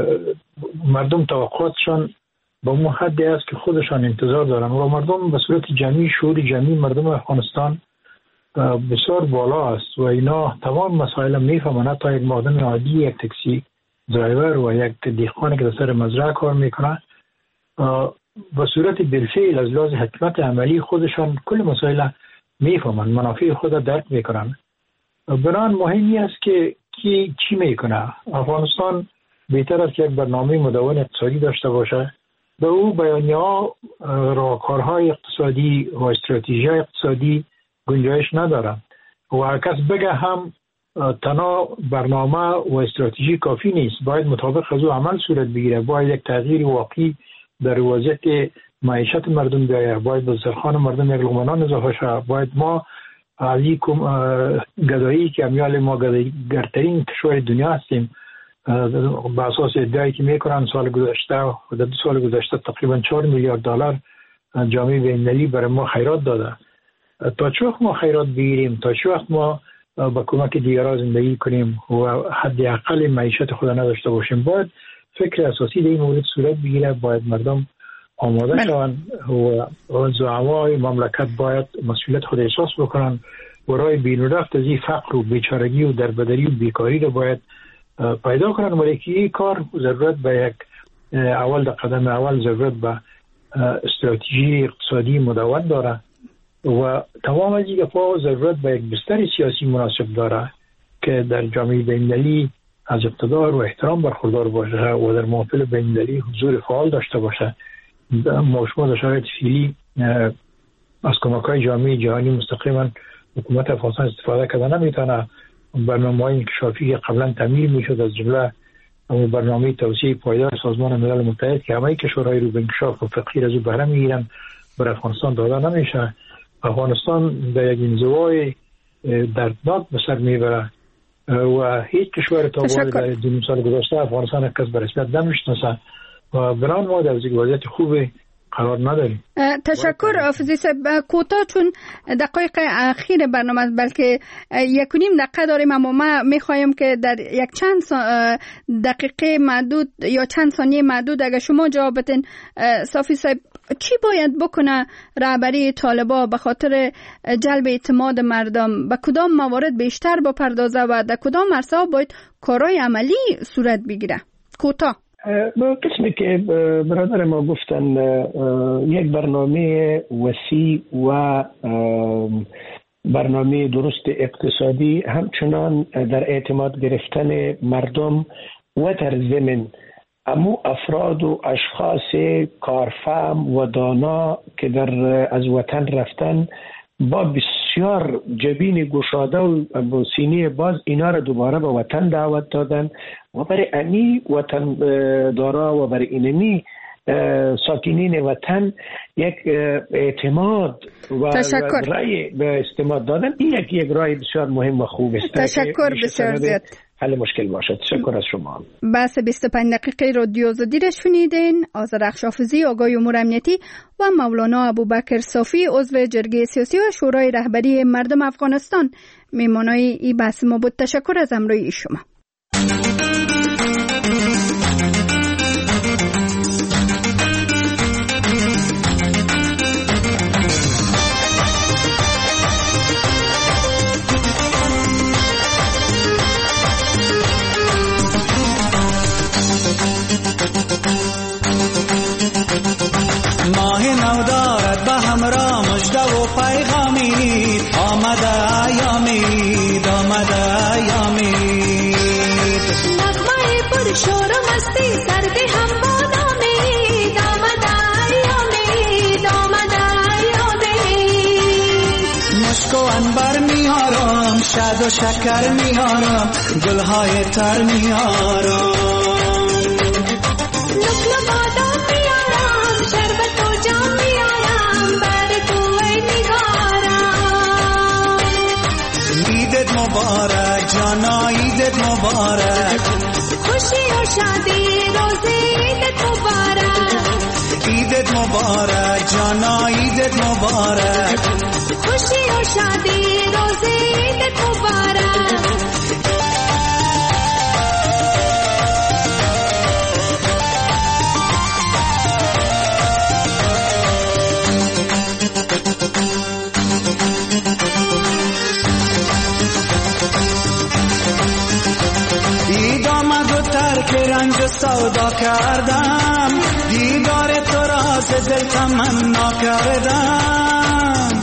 مردم توقعاتشان با اون حدی است که خودشان انتظار دارن و مردم به صورت جمعی، شعور جمعی مردم افغانستان بسیار بالا است و اینا تمام مسائل میفهمن. حتی یک مردم عادی، یک تاکسی درایور و یک دهقانی که در سر مزرعه کار میکنه به صورت بالفعل از لحاظ حکمت عملی خودشان کل مسائل میفهمن، منافع خود درک میکنن. بنابراین مهمی است که کی چی میکنه. افغانستان بهتر است که یک برنامه مدون اقتصادی داشته باشه، به او بیانیه‌ها، راهکارهای اقتصادی و استراتژی اقتصادی گنجایش ندارن و هر کس بگه هم تنها برنامه و استراتژی کافی نیست، باید مطابق از او عمل صورت بگیره، باید یک تغییر واقعی در وضعیت معیشت مردم بیاید، باید به سرخان مردم یک لقمه نان اضافه شود، باید ما از این گدایی که امیال ما گدایی‌گرترین کشور دنیا هستیم به اساس ادعایی که میکنن سال گذشته و در دو سال گذشته تقریبا چهار میلیارد دلار جامعه بین‌المللی برای ما خیرات داده. تا چه وقت ما خیرات بگیریم، تا چه وقت ما با کمک دیگران زندگی کنیم و حداقل معیشت خود نداشته باشیم. باید فکر اساسی در این مورد صورت بگیره. باید مردم آماده شوند و زعمای مملکت باید مسئولیت خود احساس بکنن و راه بین رفت از این فقر و بیچارگی و دربدری و بیکاری رو باید پیدا کنن. ولی که این کار ضرورت به یک اول در قدم اول ضرورت به استراتژی اقتصادی مدون داره و تمام از این گپا ضرورت به یک بستر سیاسی مناسب داره که در جامعه بین‌المللی از اقتدار و احترام برخوردار باشه و در محافل بین‌المللی حضور فعال داشته باشه. شما در شرایط فعلی از کمک‌های جامعه جهانی مستقیما حکومت افغانستان استفاده کرده نمیتونه. برنامه‌های انکشافی قبلا تعمیل میشد از جمله برنامه توسعه پایدار سازمان ملل متحد که همه کشورهای رو به انکشاف و فقیر از او بهره میگیرن بر افغانستان داده نمیشه. افغانستان در یک انزوای دردناک به سر میبره و هیچ کشور تا حالا در دو سال گذشته افغانستان یک کس به رسمیت نمیشناسه و بران ما در وضعیت خوب قرار نداریم. تشکر حافظی صاحب. کوتاه چون دقایق اخیر برنامه است بلکه یک و نیم دقیقه داریم، اما ما میخوایم که در یک چند دقیقه معدود یا چند ثانیه معدود اگر شما جواب بدین صافی صاحب، چی باید بکنه رهبری طالبان به خاطر جلب اعتماد مردم؟ به کدام موارد بیشتر بپردازه و در کدام عرصه باید کارهای عملی صورت بگیره؟ کوتاه. با قسمی که برادر ما گفتن یک برنامه وسیع و برنامه درست اقتصادی، همچنان در اعتماد گرفتن مردم و در ضمن امو افراد و اشخاص کارفهم و دانا که در از وطن رفتن با بسیار جبین گشاده و سینه باز اینا را دوباره به وطن دعوت دادن و برای امی وطن دارا و برای اینمی ساکنین وطن یک اعتماد و رای به استماد دادن. این یک یک رای بسیار مهم و خوب است. تشکر بسیار زیاد. حل مشکل باشد. تشکر از شما. بحث بیست و پنج دقیقه رادیو آزادی را شنیدین. آذرخش حافظی آگاه امور امنیتی و مولانا ابوبکر صافی عضو جرگه سیاسی و شورای رهبری مردم افغانستان میمانای این بحث ما بود. تشکر از همراهی شما. ماه نو دارد به همراه مژده و پیغامی، آمده ایامید آمده ایامید، نغمه پر شور و مستی سردی هم بادامید، آمده ایامید آمده ایامید، مشک و عنبر میارم شاد و شکر میارم گلهای تر میارم، نقل بادام میارم شربت و جام میارم بر تو ای نگارم. عیدت مبارک جانا عیدت مبارک، خوشی و شادی روزی عیدت مبارک، عیدت مبارک جانا عیدت مبارک، خوشی و شادی روزی عیدت مبارک. عید آمد و ترک رنج و سودا کردم، دیدار تو را ز دل تمنا کردم.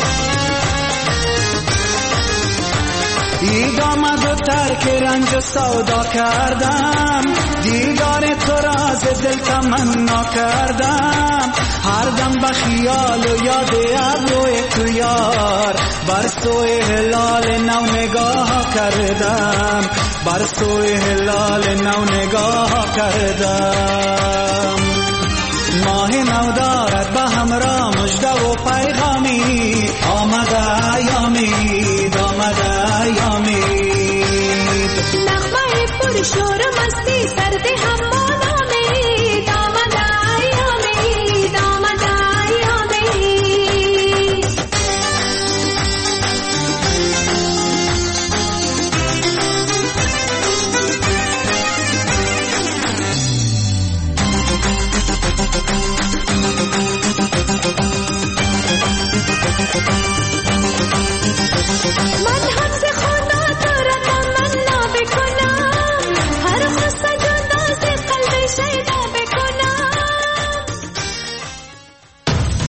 عید آمد و ترک رنج و سودا کردم، دیدار تو را ز دل تمنا کردم. هر دم به خیال و یاد ابروی تو یار، بر سوی هلال نو نگاه کردم، بر سوی هلال نو نگاه کردم. ماه نو دارد به همراه مژده و پیغامی، آمده ایامید آمده ایامید، نغمه پر شور